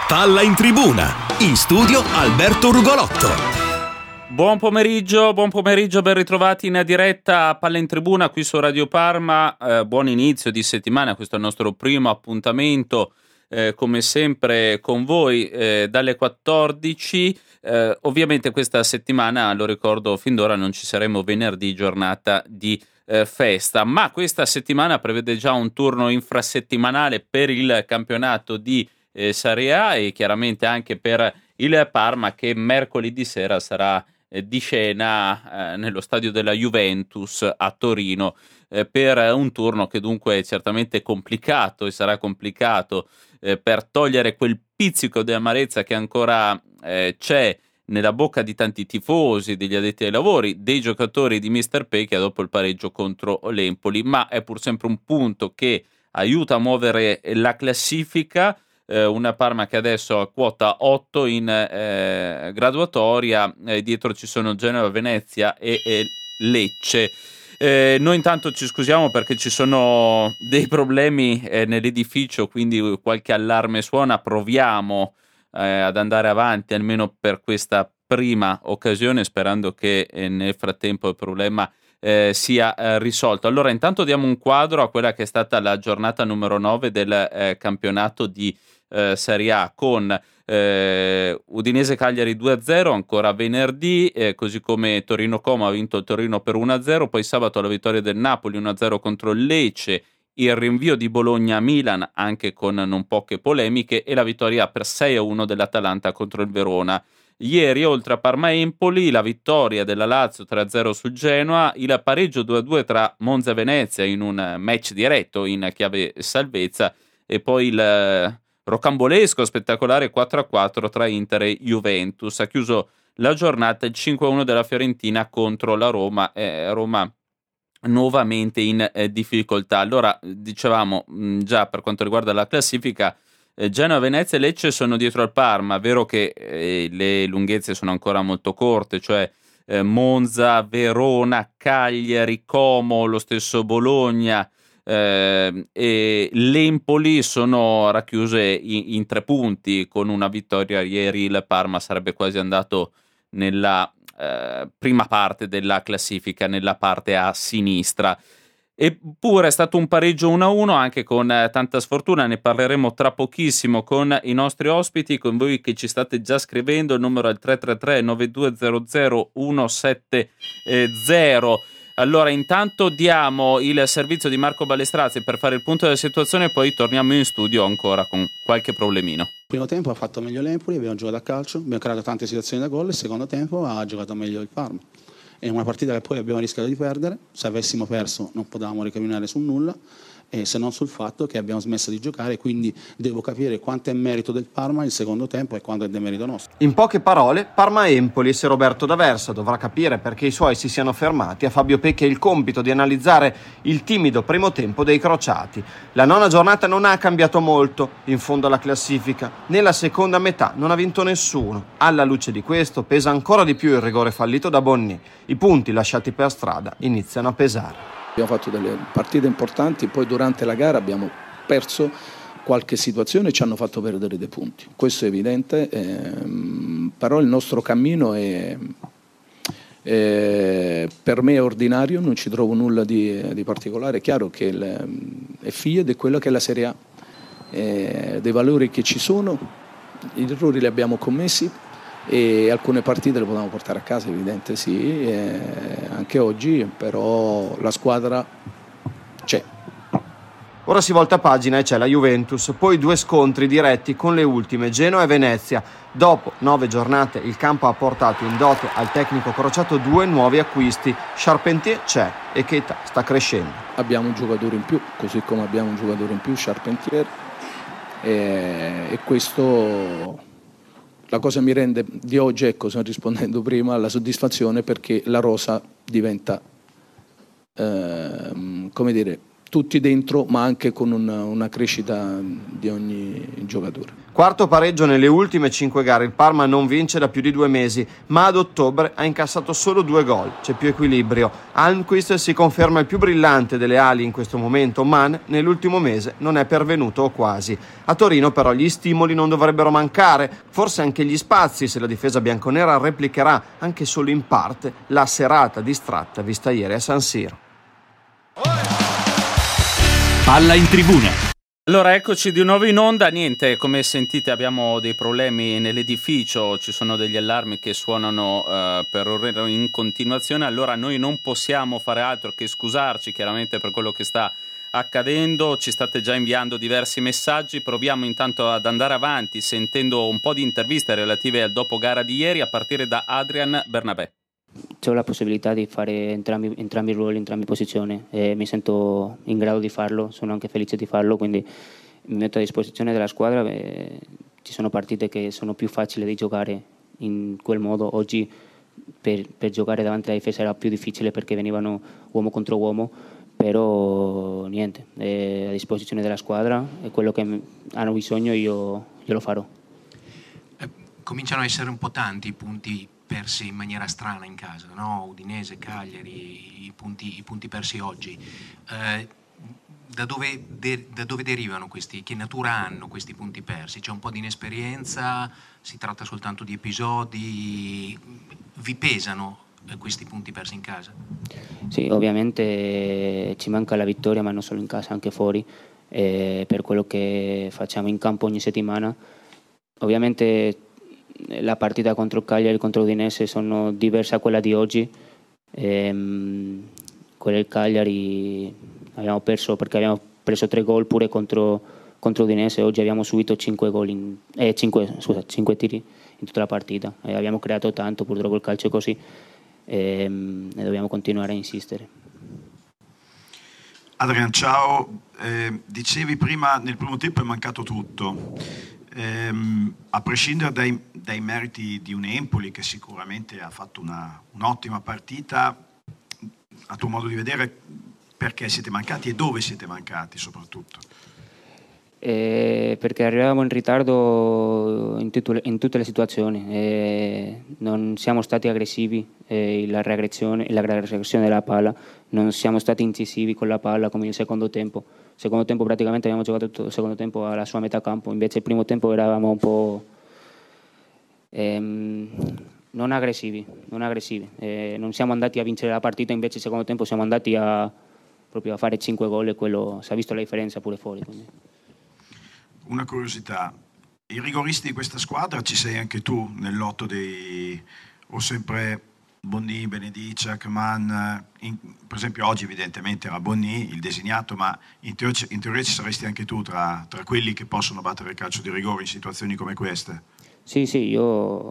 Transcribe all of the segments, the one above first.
Palla in tribuna, in studio Alberto Rugolotto. Buon pomeriggio, ben ritrovati in diretta a Palla in Tribuna qui su Radio Parma. Buon inizio di settimana, questo è il nostro primo appuntamento come sempre con voi dalle 14. Ovviamente questa settimana, lo ricordo fin d'ora, non ci saremo venerdì, giornata di festa, ma questa settimana prevede già un turno infrasettimanale per il campionato di Serie A e chiaramente anche per il Parma, che mercoledì sera sarà di scena nello stadio della Juventus a Torino per un turno che dunque è certamente complicato e sarà complicato per togliere quel pizzico di amarezza che ancora c'è nella bocca di tanti tifosi, degli addetti ai lavori, dei giocatori di Mister Pecchia dopo il pareggio contro l'Empoli, ma è pur sempre un punto che aiuta a muovere la classifica. Una Parma che adesso ha quota 8 in graduatoria, dietro ci sono Genova, Venezia e Lecce. Noi intanto ci scusiamo perché ci sono dei problemi nell'edificio, quindi qualche allarme suona, proviamo ad andare avanti almeno per questa prima occasione, sperando che nel frattempo il problema sia risolto. Allora intanto diamo un quadro a quella che è stata la giornata numero 9 del campionato di Serie A, con Udinese Cagliari 2-0 ancora venerdì, così come Torino Como ha vinto il Torino per 1-0, poi sabato la vittoria del Napoli 1-0 contro il Lecce, il rinvio di Bologna a Milan anche con non poche polemiche e la vittoria per 6-1 dell'Atalanta contro il Verona. Ieri, oltre a Parma-Empoli, la vittoria della Lazio 3-0 su Genoa, il pareggio 2-2 tra Monza e Venezia in un match diretto in chiave salvezza, e poi il rocambolesco spettacolare 4-4 tra Inter e Juventus. Ha chiuso la giornata il 5-1 della Fiorentina contro la Roma, Roma nuovamente in difficoltà. Allora, dicevamo già per quanto riguarda la classifica, Genoa, Venezia e Lecce sono dietro al Parma. È vero che le lunghezze sono ancora molto corte, cioè Monza, Verona, Cagliari, Como, lo stesso Bologna e l'Empoli sono racchiuse in 3 punti. Con una vittoria ieri il Parma sarebbe quasi andato nella prima parte della classifica, nella parte a sinistra. Eppure è stato un pareggio 1-1 anche con tanta sfortuna. Ne parleremo tra pochissimo con i nostri ospiti, con voi che ci state già scrivendo. Il numero è il 333 9200 170. Allora intanto diamo il servizio di Marco Balestrazzi per fare il punto della situazione e poi torniamo in studio ancora con qualche problemino. Primo tempo ha fatto meglio l'Empoli, abbiamo giocato a calcio, abbiamo creato tante situazioni da gol. Il secondo tempo ha giocato meglio il Parma. È una partita che poi abbiamo rischiato di perdere. Se avessimo perso non potevamo ricamminare su nulla, se non sul fatto che abbiamo smesso di giocare. Quindi devo capire quanto è merito del Parma il secondo tempo e quanto è demerito nostro. In poche parole, Parma-Empoli, se Roberto D'Aversa dovrà capire perché i suoi si siano fermati, a Fabio Pecchia il compito di analizzare il timido primo tempo dei crociati. La nona giornata non ha cambiato molto in fondo alla classifica. Nella seconda metà non ha vinto nessuno. Alla luce di questo pesa ancora di più il rigore fallito da Bonni. I punti lasciati per strada iniziano a pesare. Abbiamo fatto delle partite importanti, poi durante la gara abbiamo perso qualche situazione e ci hanno fatto perdere dei punti. Questo è evidente, però il nostro cammino per me è ordinario, non ci trovo nulla di particolare. È chiaro che è figlio di quello che è la Serie A, dei valori che ci sono. Gli errori li abbiamo commessi e alcune partite le potevamo portare a casa, evidente sì, anche oggi, però la squadra c'è. Ora si volta pagina e c'è la Juventus, poi 2 scontri diretti con le ultime, Genoa e Venezia. Dopo 9 giornate il campo ha portato in dote al tecnico crociato 2 nuovi acquisti. Charpentier c'è e Keita sta crescendo. Abbiamo un giocatore in più, così come abbiamo un giocatore in più, Charpentier, e questo... La cosa mi rende di oggi, ecco, sto rispondendo prima, la soddisfazione perché la rosa diventa, come dire, tutti dentro, ma anche con una crescita di ogni giocatore. Quarto pareggio nelle ultime 5 gare. Il Parma non vince da più di 2 mesi, ma ad ottobre ha incassato solo 2 gol. C'è più equilibrio. Almquist si conferma il più brillante delle ali in questo momento. Man nell'ultimo mese non è pervenuto o quasi. A Torino però gli stimoli non dovrebbero mancare, forse anche gli spazi, se la difesa bianconera replicherà anche solo in parte la serata distratta vista ieri a San Siro. Palla in tribuna. Allora, eccoci di nuovo in onda. Niente, come sentite abbiamo dei problemi nell'edificio, ci sono degli allarmi che suonano per ore in continuazione, allora noi non possiamo fare altro che scusarci chiaramente per quello che sta accadendo. Ci state già inviando diversi messaggi, proviamo intanto ad andare avanti sentendo un po' di interviste relative al dopo gara di ieri, a partire da Adrian Bernabé. Ho la possibilità di fare entrambi i ruoli, entrambe posizioni e mi sento in grado di farlo, sono anche felice di farlo, quindi mi metto a disposizione della squadra. Ci sono partite che sono più facili di giocare in quel modo, oggi per giocare davanti alla difesa era più difficile perché venivano uomo contro uomo, però niente, a disposizione della squadra e quello che hanno bisogno io lo farò. Cominciano a essere un po' tanti i punti persi in maniera strana in casa, no? Udinese, Cagliari, i punti persi oggi. Da dove derivano questi? Che natura hanno questi punti persi? C'è un po' di inesperienza? Si tratta soltanto di episodi? Vi pesano questi punti persi in casa? Sì, ovviamente ci manca la vittoria, ma non solo in casa, anche fuori, per quello che facciamo in campo ogni settimana. Ovviamente la partita contro il Cagliari e contro l'Udinese sono diverse a quella di oggi. Quella del Cagliari abbiamo perso perché abbiamo preso 3 gol pure contro l'Udinese. Oggi abbiamo subito 5 tiri in tutta la partita. Abbiamo creato tanto, purtroppo il calcio è così e dobbiamo continuare a insistere. Adrian, ciao. Dicevi prima nel primo tempo è mancato tutto. A prescindere dai meriti di un Empoli che sicuramente ha fatto un'ottima partita, a tuo modo di vedere perché siete mancati e dove siete mancati soprattutto? Perché arrivavamo in ritardo in tutte le situazioni, non siamo stati aggressivi, la regressione della palla, non siamo stati incisivi con la palla come il secondo tempo. Il secondo tempo praticamente abbiamo giocato tutto il secondo tempo alla sua metà campo, invece il primo tempo eravamo un po' non aggressivi, non siamo andati a vincere la partita, invece il secondo tempo siamo andati proprio a fare 5 gol e quello si è visto la differenza pure fuori. Quindi. Una curiosità, i rigoristi di questa squadra ci sei anche tu nel lotto o sempre Bonni, Benedicek, Man, per esempio oggi evidentemente era Bonni il designato, ma in teoria ci saresti anche tu tra quelli che possono battere il calcio di rigore in situazioni come queste? Sì, io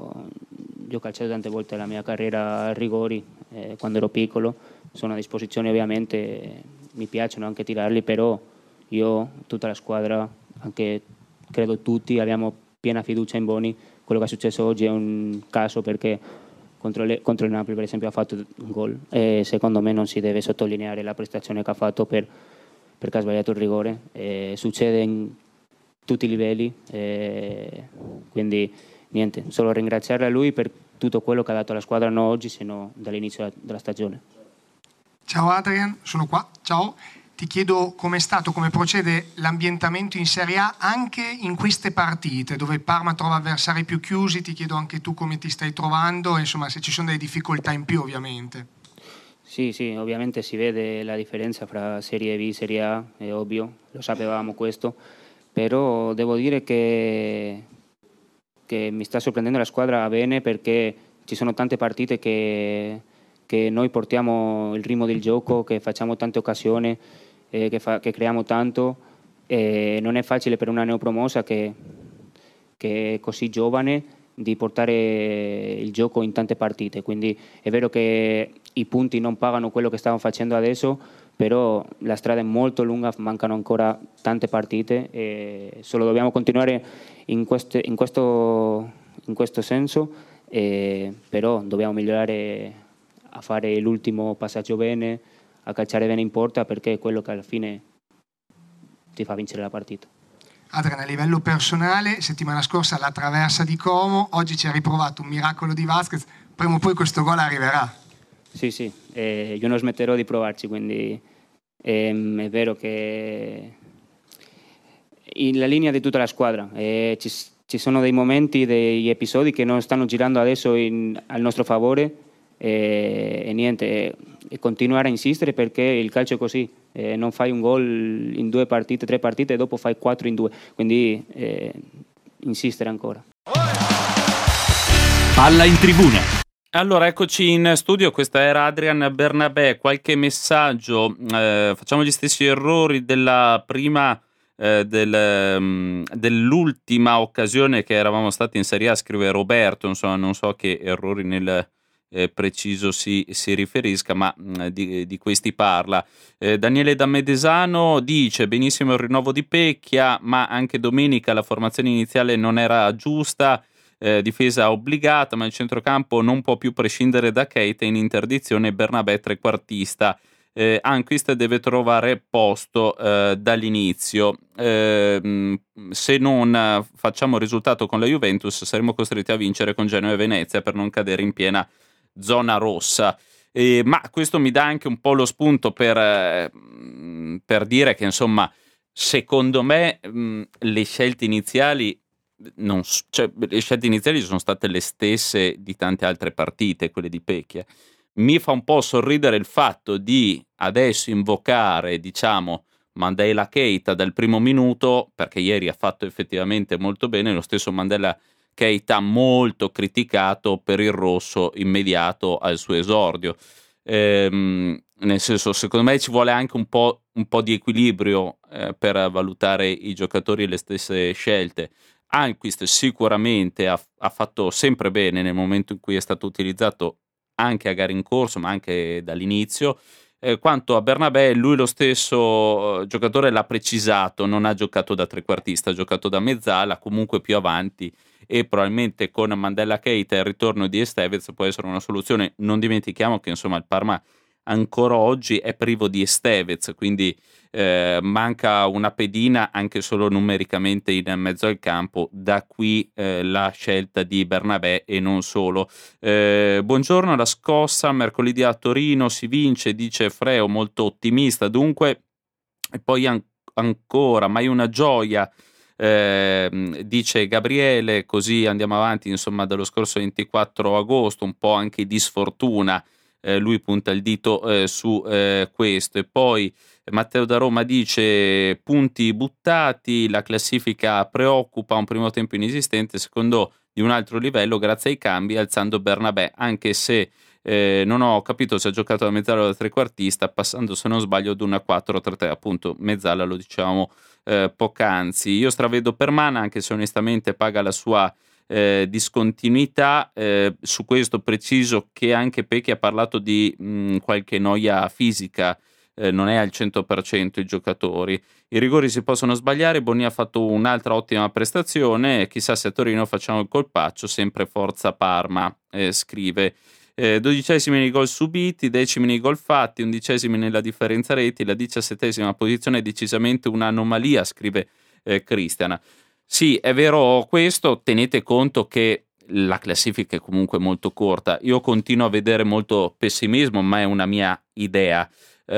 ho calciato tante volte la mia carriera a rigori, quando ero piccolo, sono a disposizione ovviamente, mi piacciono anche tirarli, però io, tutta la squadra, anche credo tutti, abbiamo piena fiducia in Boni. Quello che è successo oggi è un caso perché contro il Napoli per esempio ha fatto un gol e secondo me non si deve sottolineare la prestazione che ha fatto perché ha sbagliato il rigore, succede in tutti i livelli, quindi niente, solo ringraziare a lui per tutto quello che ha dato alla squadra non oggi sino dall'inizio della stagione. Ciao Adrian, sono qua, ciao. Ti chiedo come procede l'ambientamento in Serie A anche in queste partite dove il Parma trova avversari più chiusi, ti chiedo anche tu come ti stai trovando, insomma se ci sono delle difficoltà in più ovviamente. Sì, ovviamente si vede la differenza fra Serie B e Serie A, è ovvio, lo sapevamo questo, però devo dire che mi sta sorprendendo la squadra bene perché ci sono tante partite che noi portiamo il ritmo del gioco, che facciamo tante occasioni, che creiamo tanto, e non è facile per una neopromossa che è così giovane di portare il gioco in tante partite, quindi è vero che i punti non pagano quello che stiamo facendo adesso, però la strada è molto lunga, mancano ancora tante partite e solo dobbiamo continuare in questo senso, però dobbiamo migliorare a fare l'ultimo passaggio bene, a calciare bene in porta, perché è quello che alla fine ti fa vincere la partita. Adrian, a livello personale, settimana scorsa la traversa di Como, oggi ci ha riprovato un miracolo di Vázquez, prima o poi questo gol arriverà. Sì, io non smetterò di provarci, quindi è vero che la linea di tutta la squadra, ci sono dei momenti, degli episodi che non stanno girando adesso al nostro favore, e niente, e continuare a insistere, perché il calcio è così, non fai un gol in 2 partite, 3 partite e dopo fai 4 in 2, quindi insistere ancora. Palla in tribuna. Allora, eccoci in studio, questa era Adrian Bernabé. Qualche messaggio, facciamo gli stessi errori della prima, dell'ultima occasione che eravamo stati in Serie A, scrive Roberto, insomma non so che errori nel preciso si riferisca, ma di questi parla. Daniele da Medesano dice: benissimo il rinnovo di Pecchia, ma anche domenica la formazione iniziale non era giusta, difesa obbligata, ma il centrocampo non può più prescindere da Keita, in interdizione Bernabé trequartista. Anquist deve trovare posto dall'inizio. Se non facciamo risultato con la Juventus, saremo costretti a vincere con Genoa e Venezia per non cadere in piena zona rossa. Ma questo mi dà anche un po' lo spunto per dire che, insomma, secondo me le scelte iniziali le scelte iniziali sono state le stesse di tante altre partite, quelle di Pecchia. Mi fa un po' sorridere il fatto di adesso invocare, diciamo, Mandela Keita dal primo minuto, perché ieri ha fatto effettivamente molto bene, lo stesso Mandela Keita molto criticato per il rosso immediato al suo esordio. Nel senso, secondo me ci vuole anche un po' di equilibrio per valutare i giocatori e le stesse scelte. Anquist sicuramente ha fatto sempre bene nel momento in cui è stato utilizzato, anche a gare in corso, ma anche dall'inizio. Quanto a Bernabé, lui lo stesso giocatore l'ha precisato, non ha giocato da trequartista, ha giocato da mezzala, comunque più avanti, e probabilmente con Mandela Keita e il ritorno di Estevez può essere una soluzione. Non dimentichiamo che, insomma, il Parma ancora oggi è privo di Estevez, quindi manca una pedina anche solo numericamente in mezzo al campo. Da qui la scelta di Bernabé e non solo. Buongiorno, la scossa mercoledì a Torino si vince, dice Freo, molto ottimista dunque. E poi ancora mai una gioia, dice Gabriele. Così andiamo avanti, insomma, dallo scorso 24 agosto, un po' anche di sfortuna. Lui punta il dito su questo. E poi Matteo da Roma dice: punti buttati, la classifica preoccupa, un primo tempo inesistente, secondo di un altro livello grazie ai cambi, alzando Bernabé, anche se non ho capito se ha giocato da mezzala o da trequartista, passando, se non sbaglio, ad una 4-3-3, appunto mezzala, lo diciamo poc'anzi. Io stravedo Permana, anche se onestamente paga la sua discontinuità. Su questo preciso che anche Pecchi ha parlato di qualche noia fisica, non è al 100% i giocatori. I rigori si possono sbagliare, Bonni ha fatto un'altra ottima prestazione, chissà se a Torino facciamo il colpaccio, sempre forza Parma, scrive. 12esimi nei gol subiti, 10esimi nei gol fatti, 11esimi nella differenza reti, la 17esima posizione è decisamente un'anomalia, scrive Cristian. Sì, è vero questo, tenete conto che la classifica è comunque molto corta. Io continuo a vedere molto pessimismo, ma è una mia idea,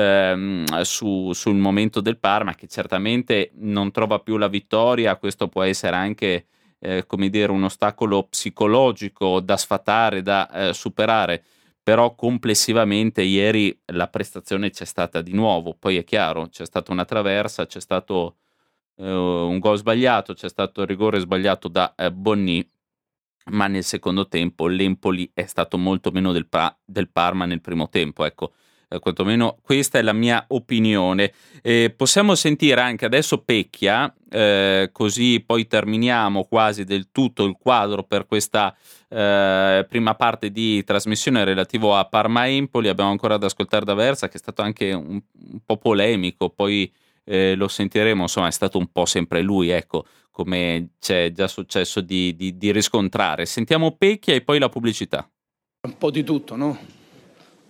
sul momento del Parma, che certamente non trova più la vittoria. Questo può essere anche come dire, un ostacolo psicologico da sfatare, da superare, però complessivamente ieri la prestazione c'è stata di nuovo. Poi è chiaro, c'è stata una traversa, c'è stato un gol sbagliato, c'è stato il rigore sbagliato da Bonni, ma nel secondo tempo l'Empoli è stato molto meno del Parma nel primo tempo, ecco. Quantomeno questa è la mia opinione. Possiamo sentire anche adesso Pecchia, così poi terminiamo quasi del tutto il quadro per questa prima parte di trasmissione relativo a Parma-Empoli. Abbiamo ancora da ascoltare D'Aversa, che è stato anche un po' polemico, poi lo sentiremo, insomma è stato un po' sempre lui, ecco, come c'è già successo di riscontrare. Sentiamo Pecchia e poi la pubblicità. Un po' di tutto, no?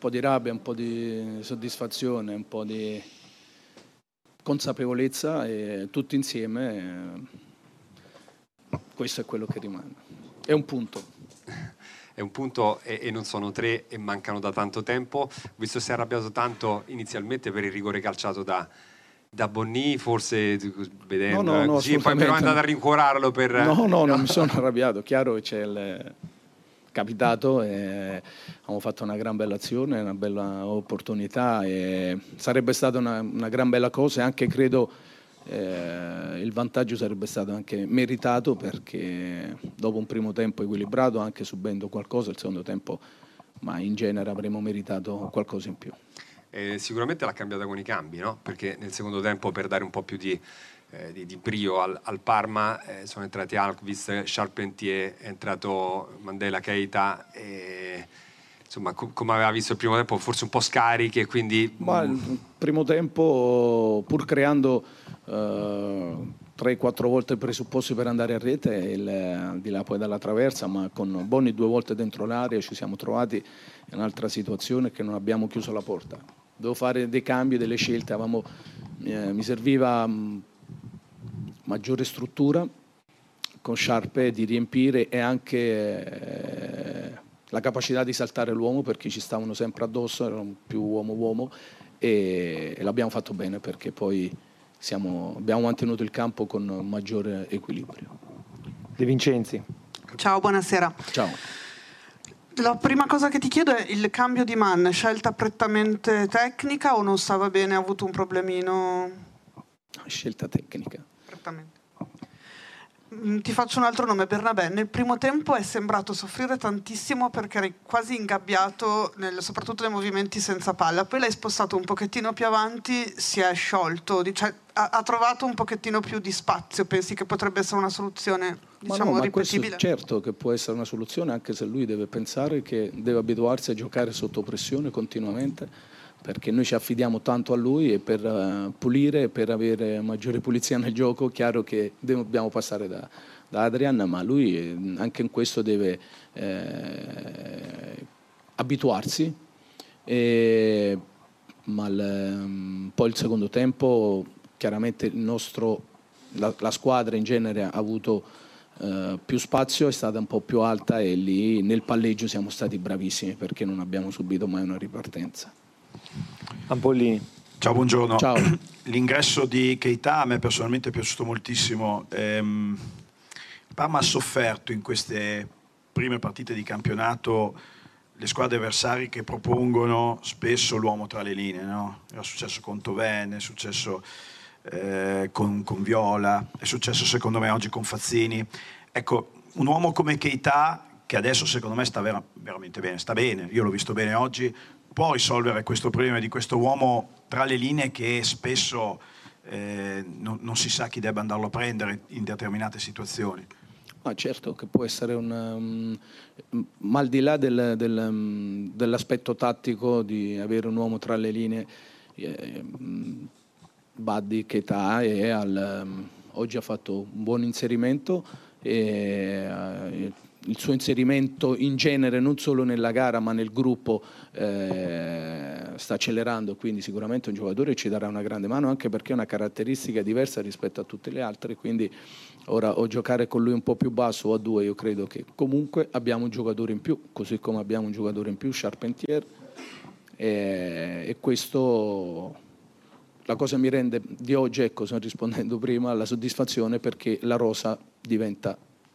po' di rabbia, un po' di soddisfazione, un po' di consapevolezza e tutti insieme questo è quello che rimane. È un punto. È un punto e non sono 3 e mancano da tanto tempo. Ho visto si è arrabbiato tanto inizialmente per il rigore calciato da Bonni, forse vedendo no, così, poi però è andato a rincuorarlo per... No, non mi sono arrabbiato, chiaro che c'è il capitato e abbiamo fatto una gran bella azione, una bella opportunità e sarebbe stata una gran bella cosa e anche credo il vantaggio sarebbe stato anche meritato perché dopo un primo tempo equilibrato, anche subendo qualcosa, il secondo tempo, ma in genere avremmo meritato qualcosa in più. Sicuramente l'ha cambiata con i cambi, no? Perché nel secondo tempo, per dare un po' più di brio al Parma, sono entrati Alkvist, Charpentier, è entrato Mandela Keita e, insomma, come aveva visto il primo tempo, forse un po' scarichi e quindi... Ma il primo tempo, pur creando 3-4 volte i presupposti per andare a rete, di là poi dalla traversa, ma con Bonni 2 volte dentro l'area ci siamo trovati in un'altra situazione che non abbiamo chiuso la porta. Dovevo fare dei cambi, delle scelte, mi serviva maggiore struttura con Sciarpe di riempire e anche la capacità di saltare l'uomo perché ci stavano sempre addosso, erano più uomo-uomo e l'abbiamo fatto bene perché poi abbiamo mantenuto il campo con maggiore equilibrio. De Vincenzi. Ciao, buonasera. Ciao. La prima cosa che ti chiedo è il cambio di man, scelta prettamente tecnica o non stava bene, ha avuto un problemino? Scelta tecnica. Prettamente. Ti faccio un altro nome, Bernabé. Nel primo tempo è sembrato soffrire tantissimo perché eri quasi ingabbiato, soprattutto nei movimenti senza palla. Poi l'hai spostato un pochettino più avanti, si è sciolto, cioè, ha trovato un pochettino più di spazio. Pensi che potrebbe essere una soluzione, diciamo, ripetibile? Certo che può essere una soluzione, anche se lui deve pensare che deve abituarsi a giocare sotto pressione continuamente, perché noi ci affidiamo tanto a lui e per pulire, per avere maggiore pulizia nel gioco, chiaro che dobbiamo passare da Adrian, ma lui anche in questo deve abituarsi, ma poi il secondo tempo chiaramente la squadra in genere ha avuto più spazio, è stata un po' più alta e lì nel palleggio siamo stati bravissimi perché non abbiamo subito mai una ripartenza. Ampollini. Ciao, buongiorno. Ciao. L'ingresso di Keita a me personalmente è piaciuto moltissimo. Parma ha sofferto in queste prime partite di campionato le squadre avversarie che propongono spesso l'uomo tra le linee, no? Era successo con Toven, è successo con Viola, è successo secondo me oggi con Fazzini. Ecco, un uomo come Keita, che adesso secondo me sta veramente bene, sta bene, io l'ho visto bene oggi, può risolvere questo problema di questo uomo tra le linee che spesso non si sa chi debba andarlo a prendere in determinate situazioni. Ma certo che può essere ma al di là dell'aspetto tattico di avere un uomo tra le linee, Buddy Keita oggi ha fatto un buon inserimento e il suo inserimento in genere non solo nella gara ma nel gruppo sta accelerando, quindi sicuramente un giocatore ci darà una grande mano anche perché è una caratteristica diversa rispetto a tutte le altre, quindi ora o giocare con lui un po' più basso o a due, io credo che comunque abbiamo un giocatore in più, così come abbiamo un giocatore in più, Charpentier, e questo la cosa mi rende di oggi, ecco, sto rispondendo prima, la soddisfazione perché la rosa diventa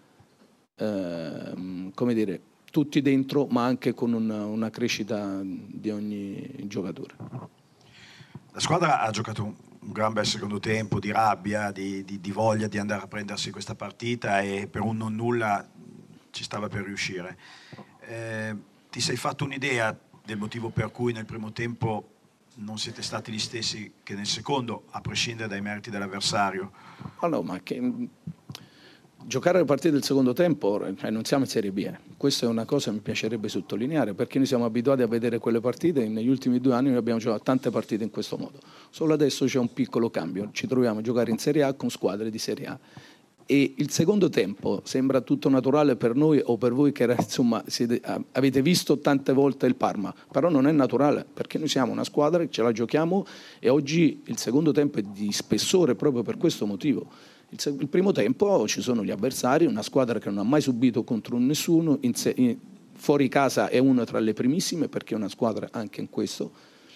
come dire, tutti dentro ma anche con una crescita di ogni giocatore. La squadra ha giocato un gran bel secondo tempo di rabbia, di voglia di andare a prendersi questa partita e per un non nulla ci stava per riuscire. Ti sei fatto un'idea del motivo per cui nel primo tempo non siete stati gli stessi che nel secondo, a prescindere dai meriti dell'avversario? Allora, ma che giocare le partite del secondo tempo, non siamo in Serie B. Questa è una cosa che mi piacerebbe sottolineare, perché noi siamo abituati a vedere quelle partite e negli ultimi 2 anni noi abbiamo giocato tante partite in questo modo. Solo adesso c'è un piccolo cambio, ci troviamo a giocare in Serie A con squadre di Serie A E il secondo tempo sembra tutto naturale per noi o per voi che insomma avete visto tante volte il Parma, però non è naturale perché noi siamo una squadra che ce la giochiamo e oggi il secondo tempo è di spessore proprio per questo motivo. Il primo tempo ci sono gli avversari, una squadra che non ha mai subito contro nessuno, fuori casa è una tra le primissime perché è una squadra anche in questo,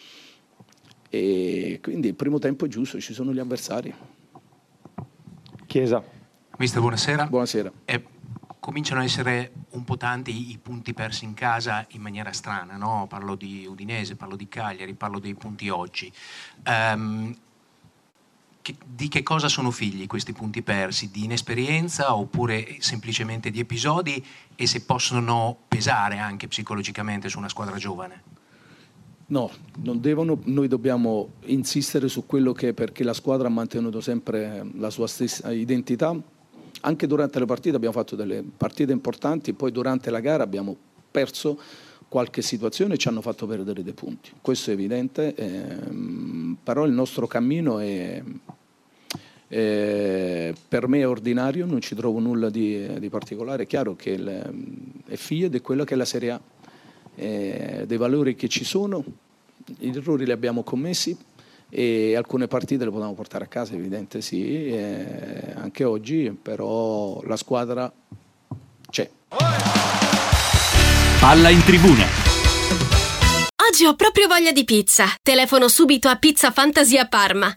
e quindi il primo tempo è giusto, ci sono gli avversari. Chiesa. Mister, buonasera. Buonasera. Cominciano a essere un po' tanti i punti persi in casa in maniera strana, no? Parlo di Udinese, parlo di Cagliari, parlo dei punti oggi. Di che cosa sono figli questi punti persi? Di inesperienza oppure semplicemente di episodi, e se possono pesare anche psicologicamente su una squadra giovane? No, non devono, noi dobbiamo insistere su quello che è, perché la squadra ha mantenuto sempre la sua stessa identità. Anche durante le partite abbiamo fatto delle partite importanti, poi durante la gara abbiamo perso qualche situazione e ci hanno fatto perdere dei punti. Questo è evidente, però il nostro cammino per me è ordinario, non ci trovo nulla di particolare. È chiaro che è figlio di quello che è la Serie A, dei valori che ci sono, gli errori li abbiamo commessi e alcune partite le potevamo portare a casa, evidente sì, anche oggi, però la squadra c'è. Palla in tribuna. Oggi ho proprio voglia di pizza. Telefono subito a Pizza Fantasy a Parma.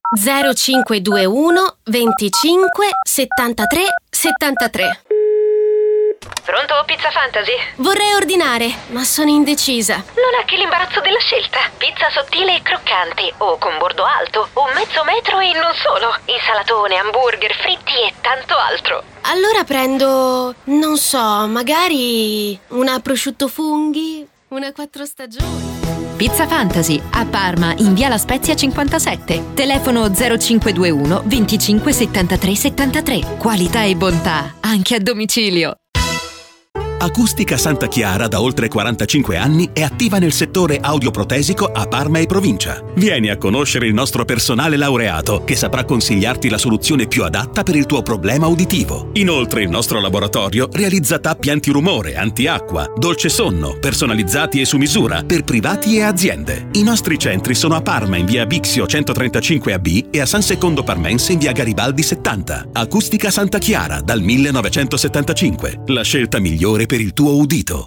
0521 25 73 73. Pronto, Pizza Fantasy? Vorrei ordinare, ma sono indecisa. Non ha che l'imbarazzo della scelta. Pizza sottile e croccante, o con bordo alto, o mezzo metro e non solo. Insalatone, hamburger, fritti e tanto altro. Allora prendo, non so, magari una prosciutto funghi, una 4 stagioni. Pizza Fantasy a Parma in via La Spezia 57. Telefono 0521 25 73 73. Qualità e bontà anche a domicilio. Acustica Santa Chiara da oltre 45 anni è attiva nel settore audioprotesico a Parma e provincia. Vieni a conoscere il nostro personale laureato che saprà consigliarti la soluzione più adatta per il tuo problema uditivo. Inoltre il nostro laboratorio realizza tappi antirumore, antiacqua, dolce sonno, personalizzati e su misura per privati e aziende. I nostri centri sono a Parma in via Bixio 135AB e a San Secondo Parmense in via Garibaldi 70. Acustica Santa Chiara dal 1975. La scelta migliore per il tuo udito.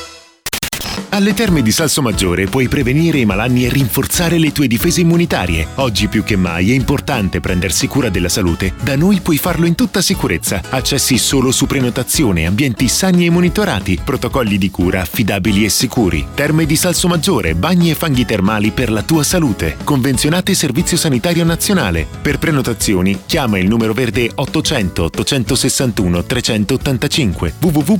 Alle Terme di Salsomaggiore puoi prevenire i malanni e rinforzare le tue difese immunitarie. Oggi più che mai è importante prendersi cura della salute. Da noi puoi farlo in tutta sicurezza. Accessi solo su prenotazione, ambienti sani e monitorati, protocolli di cura affidabili e sicuri. Terme di Salsomaggiore, bagni e fanghi termali per la tua salute. Convenzionate Servizio Sanitario Nazionale. Per prenotazioni chiama il numero verde 800 861 385